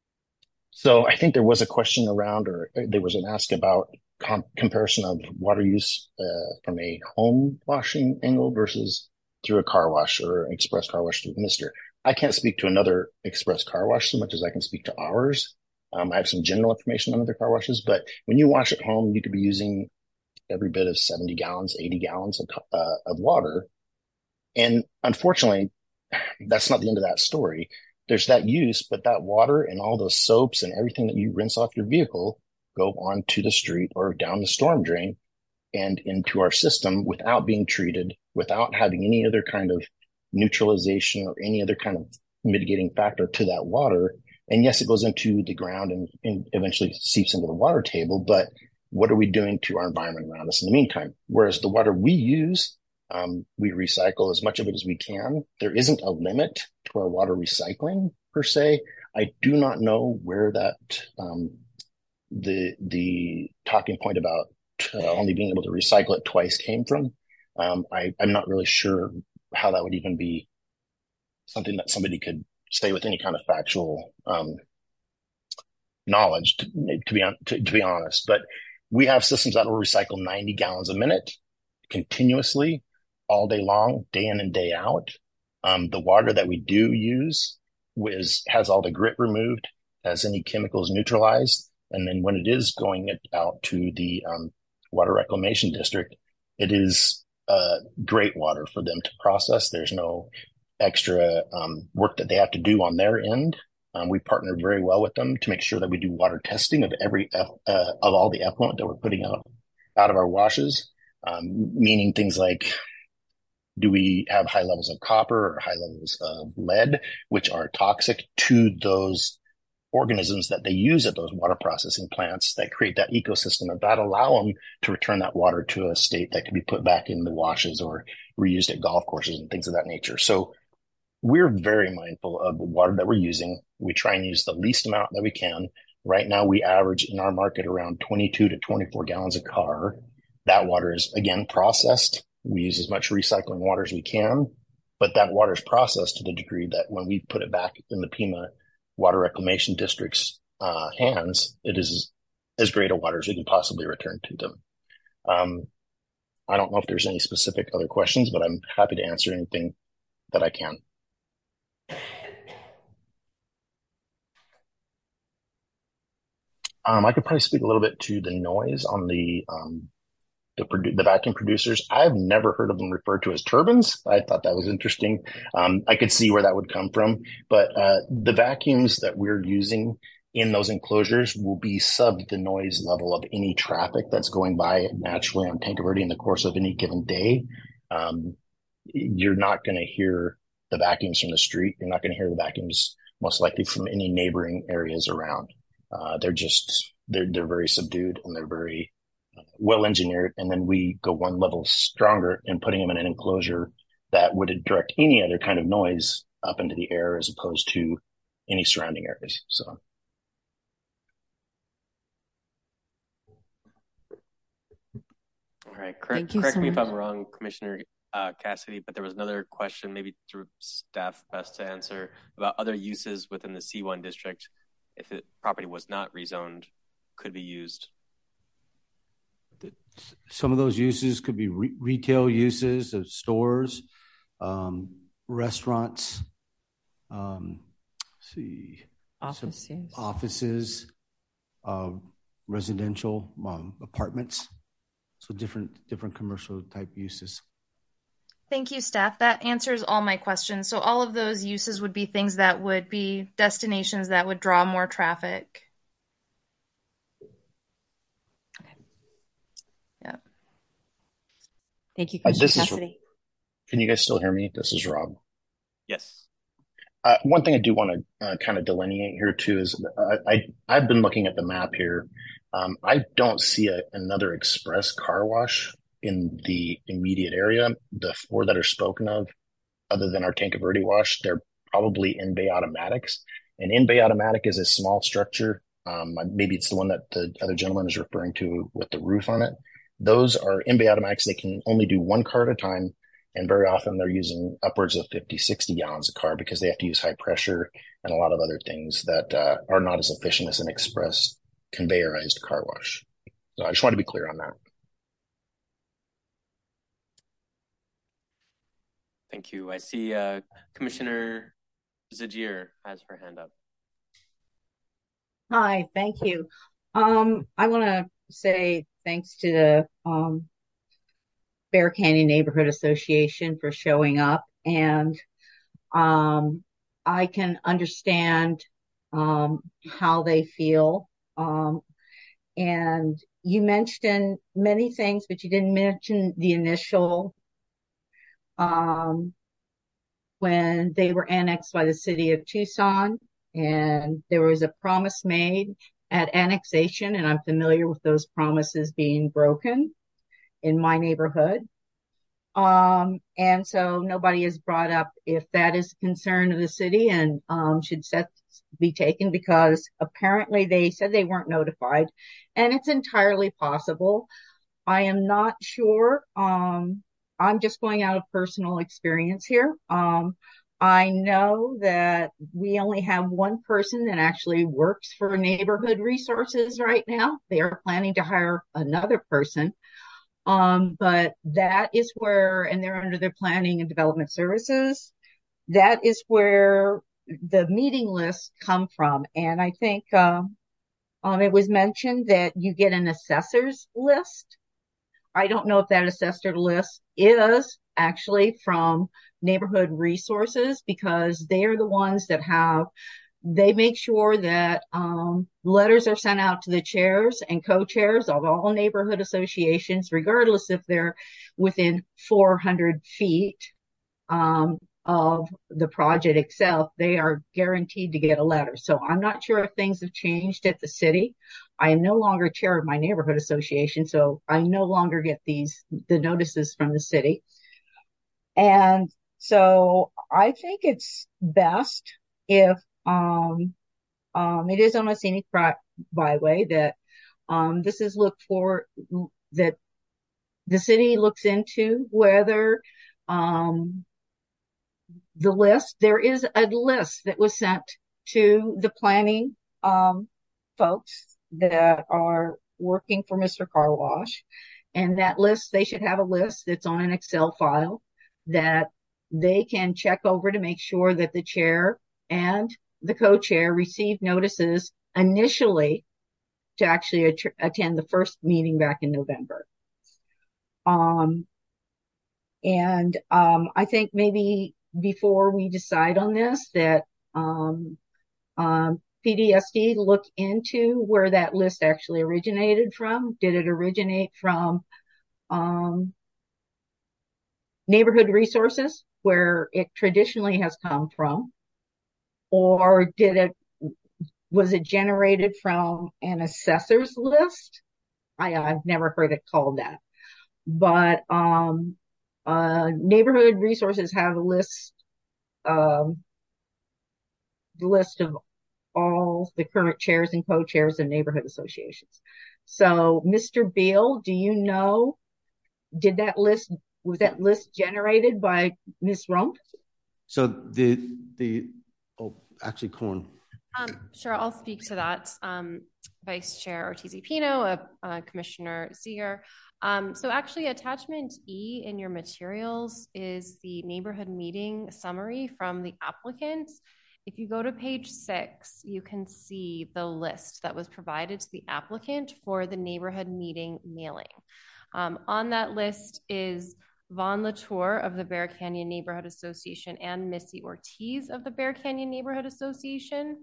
So I think there was a question around, or there was an ask about comparison of water use from a home washing angle versus through a car wash or an express car wash through Mister. I can't speak to another express car wash so much as I can speak to ours. I have some general information on other car washes, but when you wash at home, you could be using every bit of 70 gallons, 80 gallons of water. And unfortunately, that's not the end of that story. There's that use, but that water and all those soaps and everything that you rinse off your vehicle go onto the street or down the storm drain and into our system without being treated, without having any other kind of neutralization or any other kind of mitigating factor to that water. And yes, it goes into the ground and eventually seeps into the water table, but what are we doing to our environment around us in the meantime? Whereas the water we use, we recycle as much of it as we can. There isn't a limit to our water recycling per se. I do not know where that, the talking point about only being able to recycle it twice came from. I'm not really sure how that would even be something that somebody could say with any kind of factual knowledge, to be honest. But we have systems that will recycle 90 gallons a minute continuously all day long, day in and day out. The water that we do use has all the grit removed, has any chemicals neutralized. And then when it is going out to the Water Reclamation District, it is great water for them to process. There's no extra work that they have to do on their end. We partner very well with them to make sure that we do water testing of all the effluent that we're putting out of our washes, meaning things like, do we have high levels of copper or high levels of lead, which are toxic to those organisms that they use at those water processing plants that create that ecosystem and that allow them to return that water to a state that can be put back in the washes or reused at golf courses and things of that nature. So we're very mindful of the water that we're using. We try and use the least amount that we can. Right now, we average in our market around 22 to 24 gallons a car. That water is, again, processed. We use as much recycling water as we can, but that water is processed to the degree that when we put it back in the Pima Water Reclamation District's hands, it is as great a water as we can possibly return to them. I don't know if there's any specific other questions, but I'm happy to answer anything that I can. I could probably speak a little bit to the noise on the vacuum producers. I've never heard of them referred to as turbines. I thought that was interesting. I could see where that would come from, but the vacuums that we're using in those enclosures will be sub the noise level of any traffic that's going by naturally on Tanque Verde in the course of any given day. You're not going to hear the vacuums from the street. You're not going to hear the vacuums most likely from any neighboring areas around. They're very subdued and they're very well engineered. And then we go one level stronger in putting them in an enclosure that would direct any other kind of noise up into the air as opposed to any surrounding areas. So. All right. Correct me if I'm wrong, Commissioner Cassidy, but there was another question, maybe through staff best to answer, about other uses within the C1 district. If the property was not rezoned, could be used. Some of those uses could be retail uses of stores, restaurants, offices, residential apartments. So different commercial type uses. Thank you, staff. That answers all my questions. So all of those uses would be things that would be destinations that would draw more traffic. Okay. Yeah. Thank you, Commissioner Cassidy. Can you guys still hear me? This is Rob. Yes. One thing I do want to kind of delineate here too is I've been looking at the map here. I don't see another express car wash in the immediate area. The 4 that are spoken of, other than our Tanque Verde wash, they're probably in Bay Automatics. And in Bay Automatic is a small structure. Maybe it's the one that the other gentleman is referring to with the roof on it. Those are in Bay Automatics. They can only do 1 car at a time. And very often they're using upwards of 50, 60 gallons a car because they have to use high pressure and a lot of other things that are not as efficient as an express conveyorized car wash. So I just want to be clear on that. Thank you. I see Commissioner Zagier has her hand up. Hi, thank you. I want to say thanks to the Bear Canyon Neighborhood Association for showing up, and I can understand how they feel. And you mentioned many things, but you didn't mention the initial when they were annexed by the city of Tucson, and there was a promise made at annexation, and I'm familiar with those promises being broken in my neighborhood. And so nobody has brought up if that is a concern of the city and should steps be taken, because apparently they said they weren't notified, and it's entirely possible. I am not sure. I'm just going out of personal experience here. I know that we only have one person that actually works for Neighborhood Resources right now. They are planning to hire another person. But that is where, and they're under their planning and development services. That is where the meeting lists come from. And I think, it was mentioned that you get an assessor's list. I don't know if that assessor list is actually from Neighborhood Resources, because they are the ones that they make sure that letters are sent out to the chairs and co-chairs of all neighborhood associations, regardless if they're within 400 feet of the project itself. They are guaranteed to get a letter. So I'm not sure if things have changed at the city. I am no longer chair of my neighborhood association, so I no longer get the notices from the city. And so I think it's best if it is on a scenic byway that this is looked for, that the city looks into whether the list, there is a list that was sent to the planning folks that are working for Mr. Car Wash, and that list, they should have a list that's on an Excel file that they can check over to make sure that the chair and the co-chair received notices initially to actually attend the first meeting back in November. I think maybe before we decide on this, that PDSD look into where that list actually originated from. Did it originate from neighborhood resources, where it traditionally has come from, or was it generated from an assessor's list? I've never heard it called that, but neighborhood resources have a list of all the current chairs and co-chairs of neighborhood associations. So, Mr. Beal, do you know, was that list generated by Ms. Rump? So actually, Corn. Sure, I'll speak to that. Vice Chair Ortiz-Pino, Commissioner Zier. So actually, attachment E in your materials is the neighborhood meeting summary from the applicant. If you go to page 6, you can see the list that was provided to the applicant for the neighborhood meeting mailing. On that list is Vaughn Latour of the Bear Canyon Neighborhood Association and Missy Ortiz of the Bear Canyon Neighborhood Association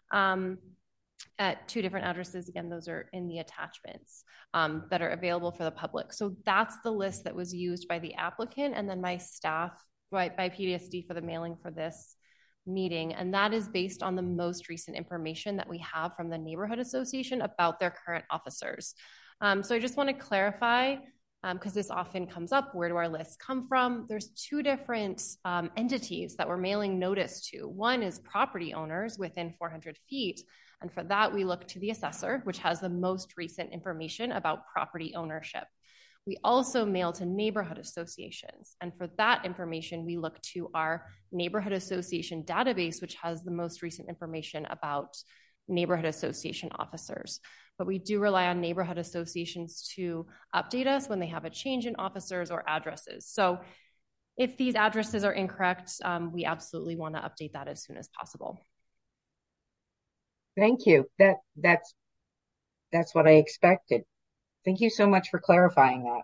at 2 different addresses. Again, those are in the attachments that are available for the public. So that's the list that was used by the applicant and then my staff by PDSD for the mailing for this meeting. And that is based on the most recent information that we have from the Neighborhood Association about their current officers. So I just want to clarify, because this often comes up, where do our lists come from? There's 2 different entities that we're mailing notice to. One is property owners within 400 feet. And for that, we look to the assessor, which has the most recent information about property ownership. We also mail to neighborhood associations. And for that information, we look to our neighborhood association database, which has the most recent information about neighborhood association officers. But we do rely on neighborhood associations to update us when they have a change in officers or addresses. So if these addresses are incorrect, we absolutely want to update that as soon as possible. Thank you. That's what I expected. Thank you so much for clarifying that.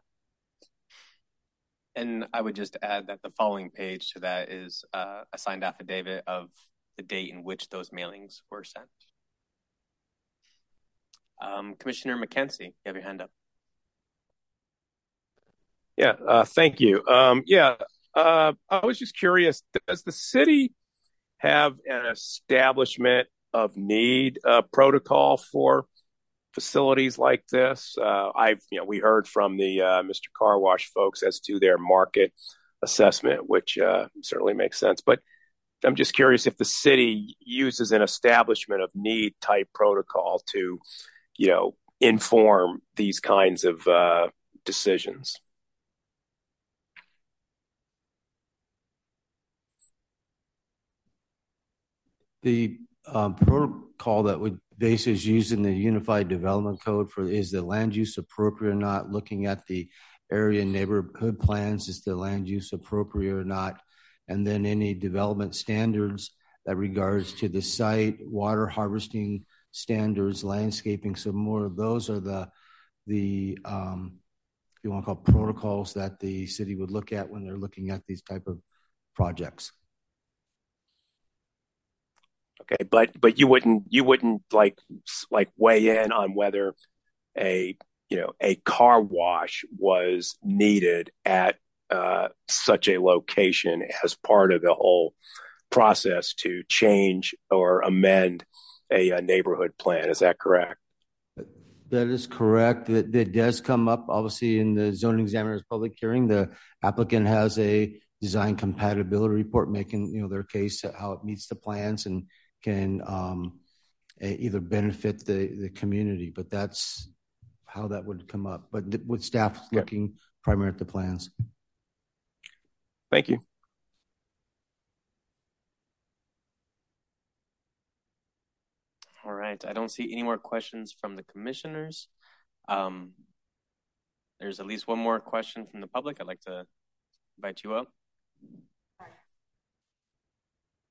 And I would just add that the following page to that is a signed affidavit of the date in which those mailings were sent. Commissioner McKenzie, you have your hand up. Yeah, thank you. I was just curious, does the city have an establishment of need protocol for facilities like this? We heard from the Mr. Car Wash folks as to their market assessment, which certainly makes sense. But I'm just curious if the city uses an establishment of need type protocol to, inform these kinds of decisions. The protocol that would basically is used in the Unified Development Code is the land use appropriate or not, looking at the area and neighborhood plans, is the land use appropriate or not, and then any development standards that regards to the site, water harvesting standards, landscaping. So more of those are the if you want to call protocols that the city would look at when they're looking at these type of projects. Okay, but you wouldn't like weigh in on whether a car wash was needed at such a location as part of the whole process to change or amend a neighborhood plan. Is that correct? That is correct. That does come up, obviously, in the zoning examiner's public hearing. The applicant has a design compatibility report making their case, how it meets the plans and can either benefit the community. But that's how that would come up. But with staff looking primarily at the plans. Thank you. All right. I don't see any more questions from the commissioners. There's at least one more question from the public. I'd like to invite you up.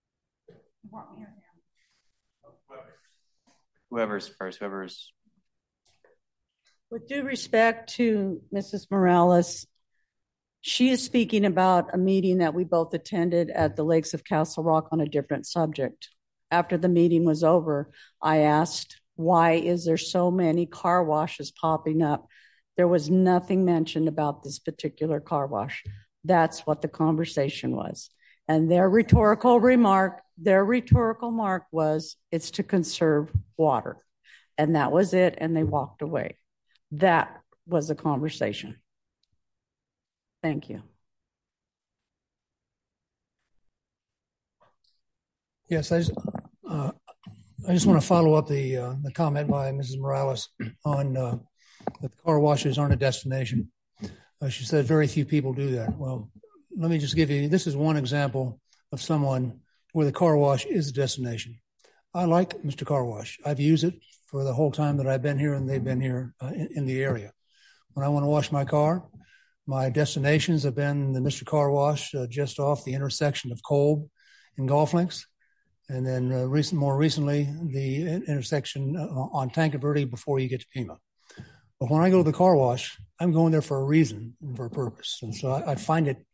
Whoever's first, whoever's With due respect to Mrs. Morales, she is speaking about a meeting that we both attended at the Lakes of Castle Rock on a different subject. After the meeting was over, I asked, why is there so many car washes popping up? There was nothing mentioned about this particular car wash. That's what the conversation was. And their rhetorical remark was, it's to conserve water. And that was it, and they walked away. That was the conversation. Thank you. Yes, I just want to follow up the comment by Mrs. Morales on that the car washes aren't a destination. She said very few people do that. Well, let me just give you, this is one example of someone where the car wash is a destination. I like Mr. Car Wash. I've used it for the whole time that I've been here and they've been here in the area. When I want to wash my car, my destinations have been the Mr. Car Wash just off the intersection of Kolb and Golf Links. And then more recently, the intersection on Tanque Verde before you get to Pima. But when I go to the car wash, I'm going there for a reason and for a purpose. And so I find it,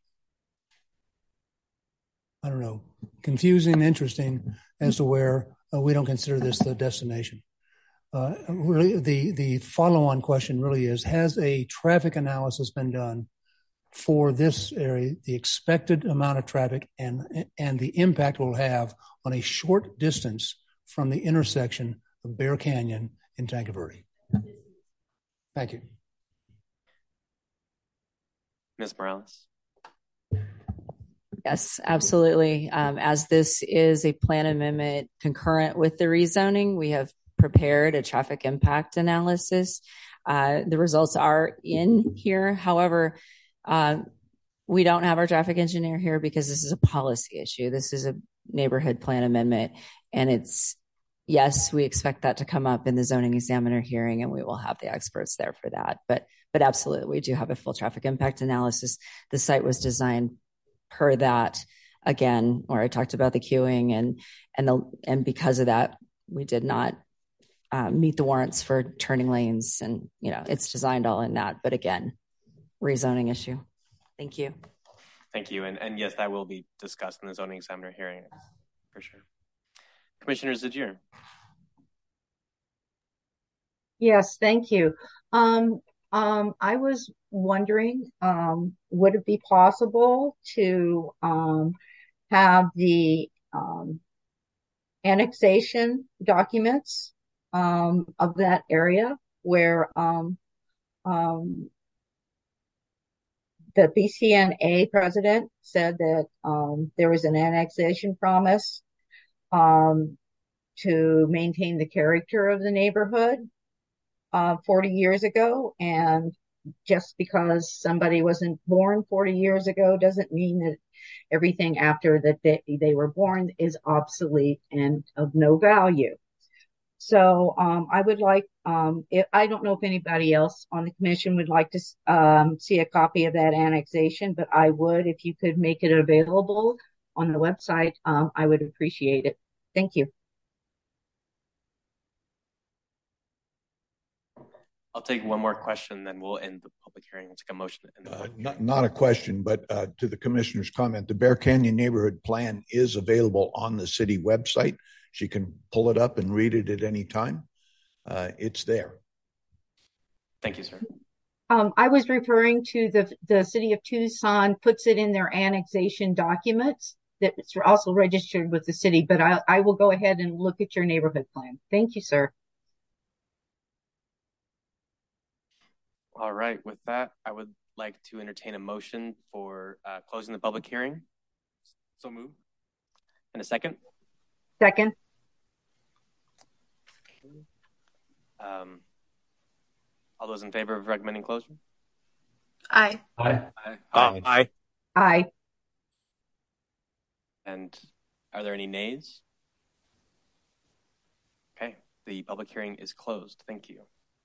I don't know, confusing, interesting as to where we don't consider this the destination. Really, the follow-on question really is, has a traffic analysis been done for this area, the expected amount of traffic and the impact it will have on a short distance from the intersection of Bear Canyon and Tanque Verde? Thank you. Ms. Morales. Yes, absolutely. As this is a plan amendment concurrent with the rezoning, we have prepared a traffic impact analysis. The results are in here. However, we don't have our traffic engineer here because this is a policy issue. This is a neighborhood plan amendment, and yes, we expect that to come up in the zoning examiner hearing, and we will have the experts there for that. But absolutely, we do have a full traffic impact analysis. The site was designed per that, again, where I talked about the queuing and because of that, we did not meet the warrants for turning lanes, and it's designed all in that. But again, rezoning issue. Thank you. Thank you. And yes, that will be discussed in the zoning examiner hearing for sure. Commissioner Zagier. Yes, thank you. I was wondering, would it be possible to have the annexation documents of that area where the BCNA president said that there was an annexation promise to maintain the character of the neighborhood 40 years ago. And just because somebody wasn't born 40 years ago doesn't mean that everything after that they were born is obsolete and of no value. So I would like, I don't know if anybody else on the commission would like to see a copy of that annexation, but I would, if you could make it available on the website, I would appreciate it. Thank you. I'll take one more question, then we'll end the public hearing. We'll take a motion. Not a question, but to the commissioner's comment, the Bear Canyon Neighborhood Plan is available on the city website. She can pull it up and read it at any time. It's there. Thank you, sir. I was referring to the city of Tucson puts it in their annexation documents that's also registered with the city, but I will go ahead and look at your neighborhood plan. Thank you, sir. All right. With that, I would like to entertain a motion for closing the public hearing. So moved. And a second? Second. All those in favor of recommending closure? Aye. Aye. Aye. Aye. Aye. And are there any nays? Okay. The public hearing is closed. Thank you.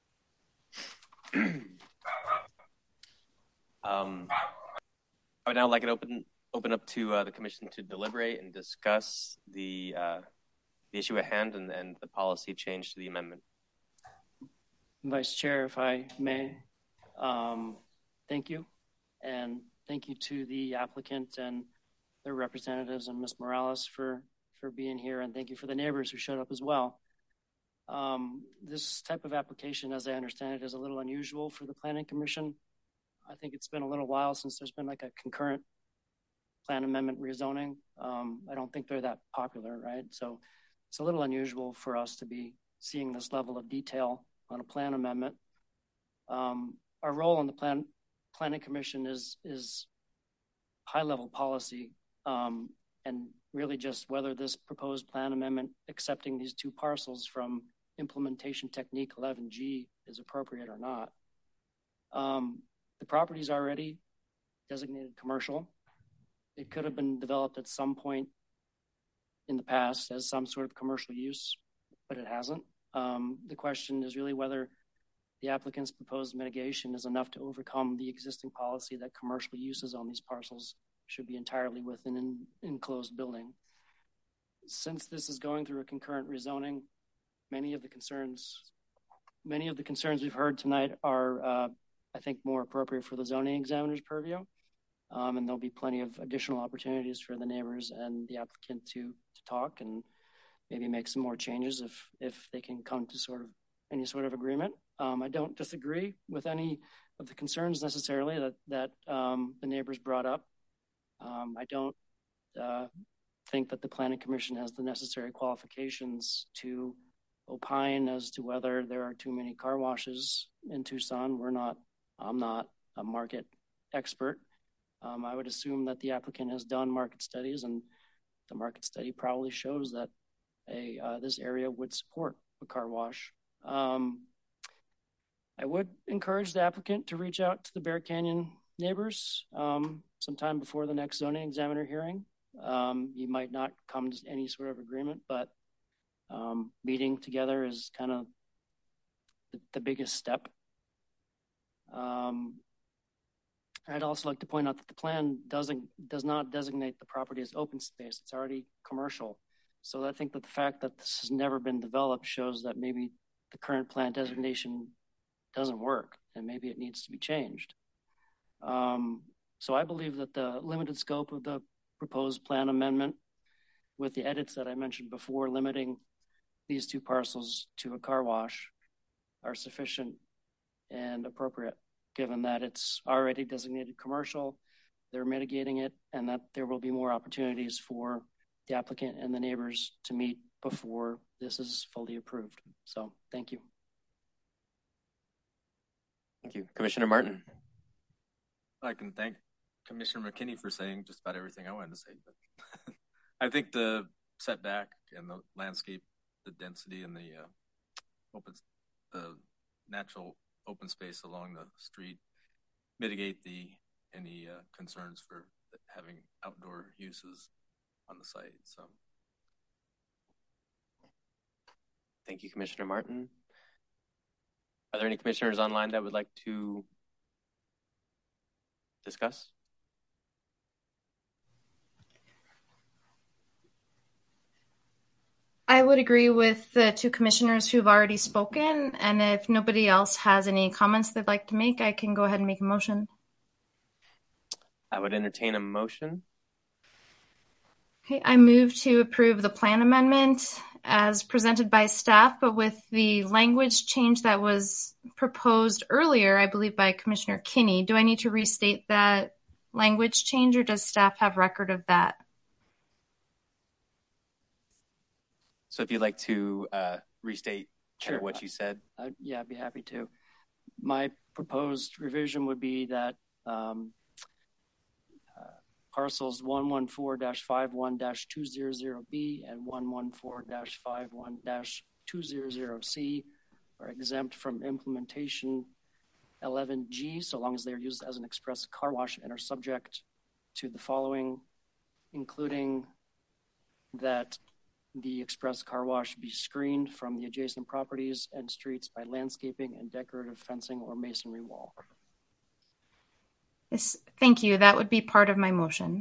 I would now like to open up to the commission to deliberate and discuss the issue at hand and the policy change to the amendment. Vice Chair, if I may, thank you. And thank you to the applicant and their representatives and Ms. Morales for being here. And thank you for the neighbors who showed up as well. This type of application, as I understand it, is a little unusual for the Planning Commission. I think it's been a little while since there's been like a concurrent plan amendment rezoning. I don't think they're that popular, right? So it's a little unusual for us to be seeing this level of detail on a plan amendment. Our role on the Planning Commission is high-level policy, and really just whether this proposed plan amendment accepting these two parcels from implementation technique 11G is appropriate or not. The property is already designated commercial. It could have been developed at some point in the past as some sort of commercial use, but it hasn't. The question is really whether the applicant's proposed mitigation is enough to overcome the existing policy that commercial uses on these parcels should be entirely within an enclosed building. Since this is going through a concurrent rezoning, many of the concerns we've heard tonight are, I think, more appropriate for the zoning examiner's purview. And there'll be plenty of additional opportunities for the neighbors and the applicant to talk and maybe make some more changes if they can come to any sort of agreement. I don't disagree with any of the concerns necessarily that the neighbors brought up. I don't think that the Planning Commission has the necessary qualifications to opine as to whether there are too many car washes in Tucson. I'm not a market expert. I would assume that the applicant has done market studies, and the market study probably shows that this area would support a car wash. I would encourage the applicant to reach out to the Bear Canyon neighbors sometime before the next zoning examiner hearing. You might not come to any sort of agreement, but meeting together is kind of the biggest step. I'd also like to point out that the plan does not designate the property as open space. It's already commercial. So I think that the fact that this has never been developed shows that maybe the current plan designation doesn't work and maybe it needs to be changed. So I believe that the limited scope of the proposed plan amendment with the edits that I mentioned before, limiting these two parcels to a car wash, are sufficient and appropriate, given that it's already designated commercial, they're mitigating it, and that there will be more opportunities for the applicant and the neighbors to meet before this is fully approved. So thank you. Thank you. Commissioner Martin. I can thank Commissioner McKinney for saying just about everything I wanted to say. But I think the setback and the landscape, the density and the natural open space along the street mitigate any concerns for having outdoor uses on the site. So, thank you, Commissioner Martin. Are there any commissioners online that would like to discuss? I would agree with the two commissioners who've already spoken. And if nobody else has any comments they'd like to make, I can go ahead and make a motion. I would entertain a motion. Okay, I move to approve the plan amendment as presented by staff, but with the language change that was proposed earlier, I believe by Commissioner Kinney. Do I need to restate that language change, or does staff have record of that? So if you'd like to restate Sure. what you said. Yeah, I'd be happy to. My proposed revision would be that parcels 114-51-200B and 114-51-200C are exempt from implementation 11G, so long as they're used as an express car wash, and are subject to the following, including that the express car wash be screened from the adjacent properties and streets by landscaping and decorative fencing or masonry wall. Yes, thank you. That would be part of my motion.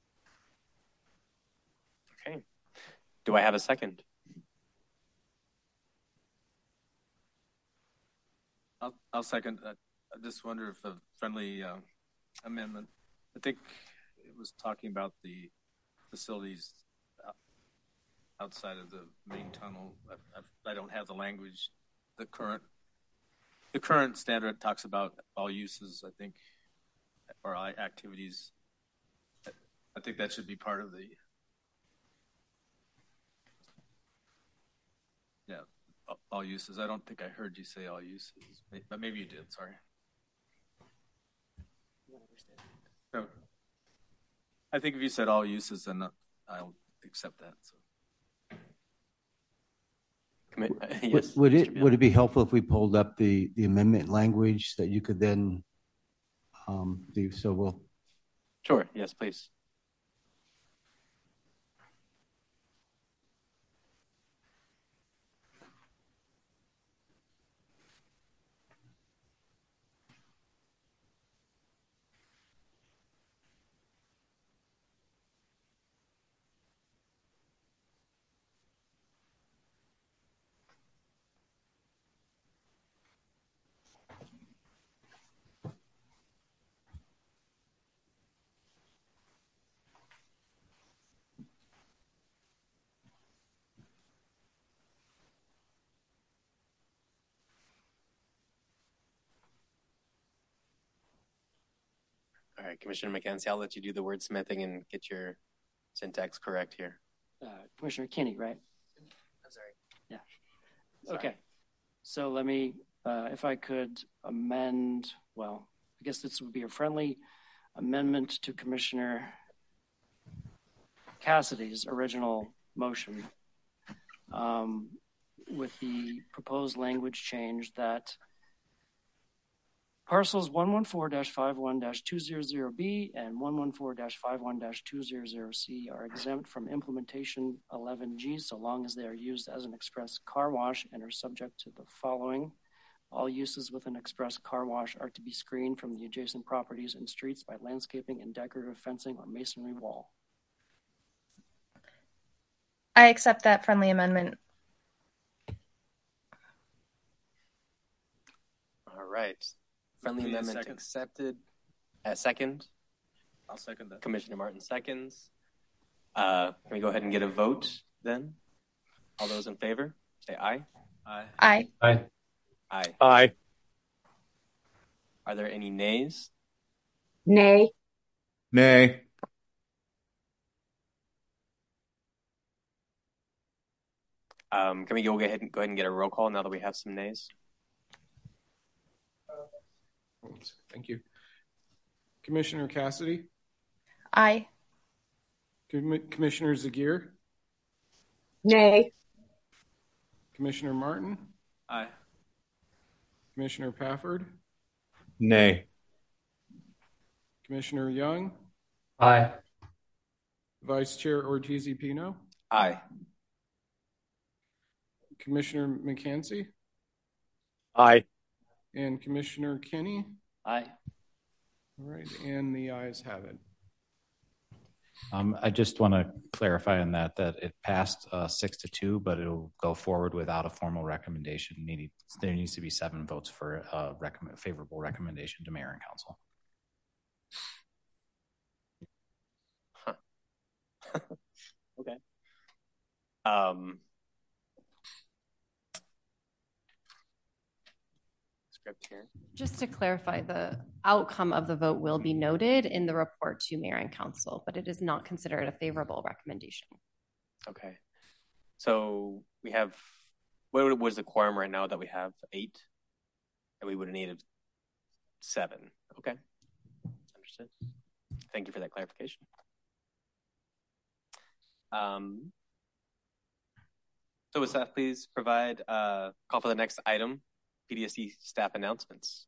Okay. Do I have a second? I'll second. I just wonder if a friendly amendment. I think it was talking about the facilities outside of the main tunnel. I don't have the language. The current standard talks about all uses, I think, or activities. I think that should be part of the all uses. I don't think I heard you say all uses, but maybe you did. Sorry. No. I think if you said all uses, then I'll accept that. So. Yes, would it be helpful if we pulled up the amendment language that you could then do? So we'll. Sure. Yes, please. All right, Commissioner McKenzie, I'll let you do the wordsmithing and get your syntax correct here. Commissioner Kinney, right? I'm sorry. Yeah. Sorry. Okay. So let me, if I could amend, well, I guess this would be a friendly amendment to Commissioner Cassidy's original motion with the proposed language change that parcels 114-51-200B and 114-51-200C are exempt from implementation 11G so long as they are used as an express car wash and are subject to the following. All uses with an express car wash are to be screened from the adjacent properties and streets by landscaping and decorative fencing or masonry wall. I accept that friendly amendment. All right. Friendly amendment accepted. Second. I'll second that. Commissioner Martin seconds. Can we go ahead and get a vote then? All those in favor, say aye. Aye. Aye. Aye. Aye. Aye. Are there any nays? Nay. Nay. Can we go ahead and get a roll call now that we have some nays? Thank you. Commissioner Cassidy? Aye. Commissioner Zagier? Nay. Commissioner Martin? Aye. Commissioner Pafford? Nay. Commissioner Young? Aye. Vice Chair Ortiz-Pino? Aye. Commissioner McKenzie? Aye. And Commissioner Kinney? Aye. All right, and the ayes have it. I just want to clarify on that it passed 6-2, but it'll go forward without a formal recommendation. There needs to be 7 votes for a favorable recommendation to mayor and council. Huh. Okay. Script here. Just to clarify, the outcome of the vote will be noted in the report to mayor and council, but it is not considered a favorable recommendation. Okay. So we have, what was the quorum right now that we have? 8? And we would have needed 7. Okay. Understood. Thank you for that clarification. So would staff please provide a call for the next item, PDSC staff announcements.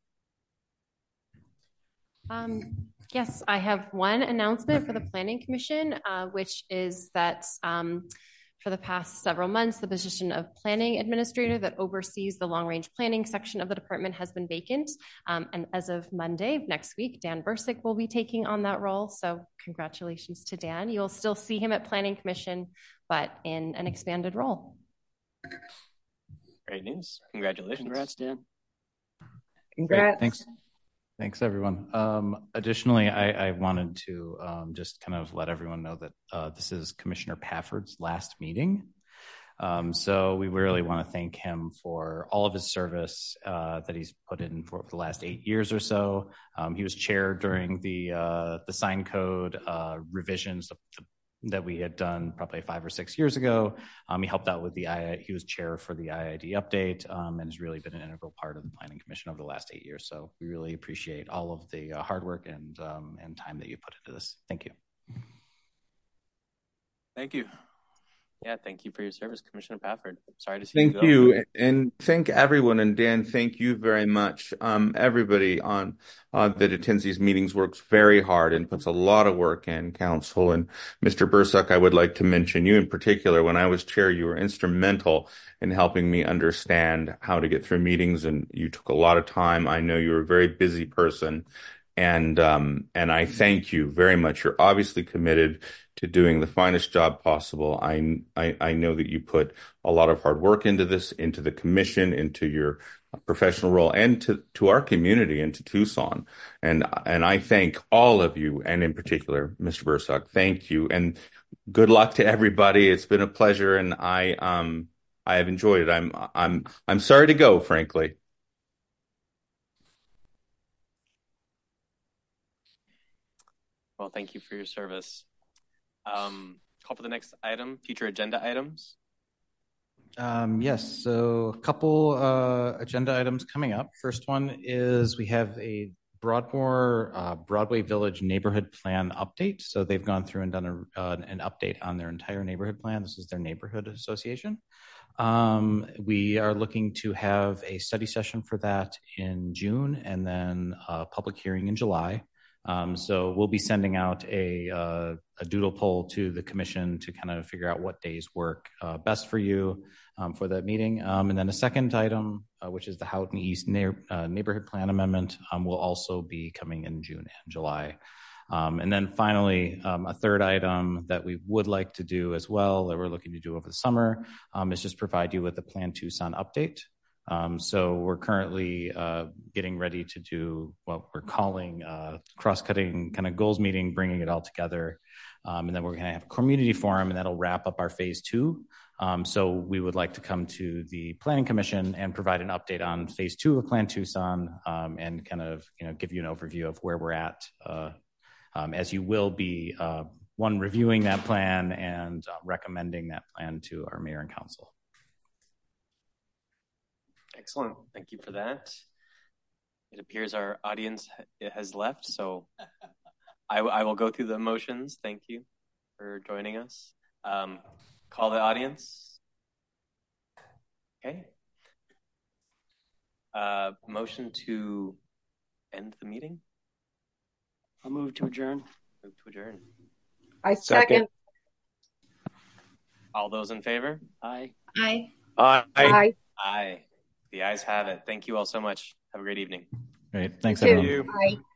Yes, I have one announcement for the Planning Commission, which is that for the past several months, the position of planning administrator that oversees the long-range planning section of the department has been vacant. And as of Monday of next week, Dan Bursick will be taking on that role. So congratulations to Dan. You'll still see him at Planning Commission, but in an expanded role. Great news. Congratulations. Congrats, Dan. Congrats. Great. Thanks, everyone. Additionally, I wanted to just kind of let everyone know that this is Commissioner Pafford's last meeting. So we really want to thank him for all of his service that he's put in for the last 8 years or so. He was chair during the sign code revisions that we had done probably 5 or 6 years ago. He helped out with he was chair for the IID update and has really been an integral part of the Planning Commission over the last 8 years. So we really appreciate all of the hard work and time that you put into this. Thank you. Thank you. Yeah, thank you for your service, Commissioner Pafford. Sorry to see Thank you go. you, and thank everyone. And Dan, thank you very much. Everybody on that attends these meetings works very hard and puts a lot of work in. Council and Mr. Bursuck, I would like to mention you in particular. When I was chair, you were instrumental in helping me understand how to get through meetings, and you took a lot of time. I know you're a very busy person, and I thank you very much. You're obviously committed to doing the finest job possible. I know that you put a lot of hard work into this, into the commission, into your professional role, and to our community and to Tucson. And I thank all of you, and in particular, Mr. Bursuck, thank you, and good luck to everybody. It's been a pleasure, and I have enjoyed it. I'm sorry to go, frankly. Well, thank you for your service. Call for the next item, future agenda items. Yes, so a couple agenda items coming up. First one is we have a Broadmoor Broadway Village neighborhood plan update. So they've gone through and done an update on their entire neighborhood plan. This is their neighborhood association. We are looking to have a study session for that in June and then a public hearing in July. So we'll be sending out a doodle poll to the commission to kind of figure out what days work best for you for that meeting. And then a second item, which is the Houghton East neighborhood plan amendment, will also be coming in June and July. And then finally, a third item that we would like to do as well, that we're looking to do over the summer, is just provide you with a Plan Tucson update. So we're currently getting ready to do what we're calling cross-cutting kind of goals meeting, bringing it all together. And then we're going to have a community forum, and that'll wrap up our phase 2. So we would like to come to the Planning Commission and provide an update on phase 2 of Plan Tucson, and kind of give you an overview of where we're at, as you will be reviewing that plan and recommending that plan to our mayor and council. Excellent. Thank you for that. It appears our audience has left, so I will go through the motions. Thank you for joining us. Call the audience. Okay. Motion to end the meeting. I'll move to adjourn. Move to adjourn. I second. All those in favor? Aye. Aye. Aye. Aye. Aye. The ayes have it. Thank you all so much. Have a great evening. Great. Thanks, You too. everyone. Aye.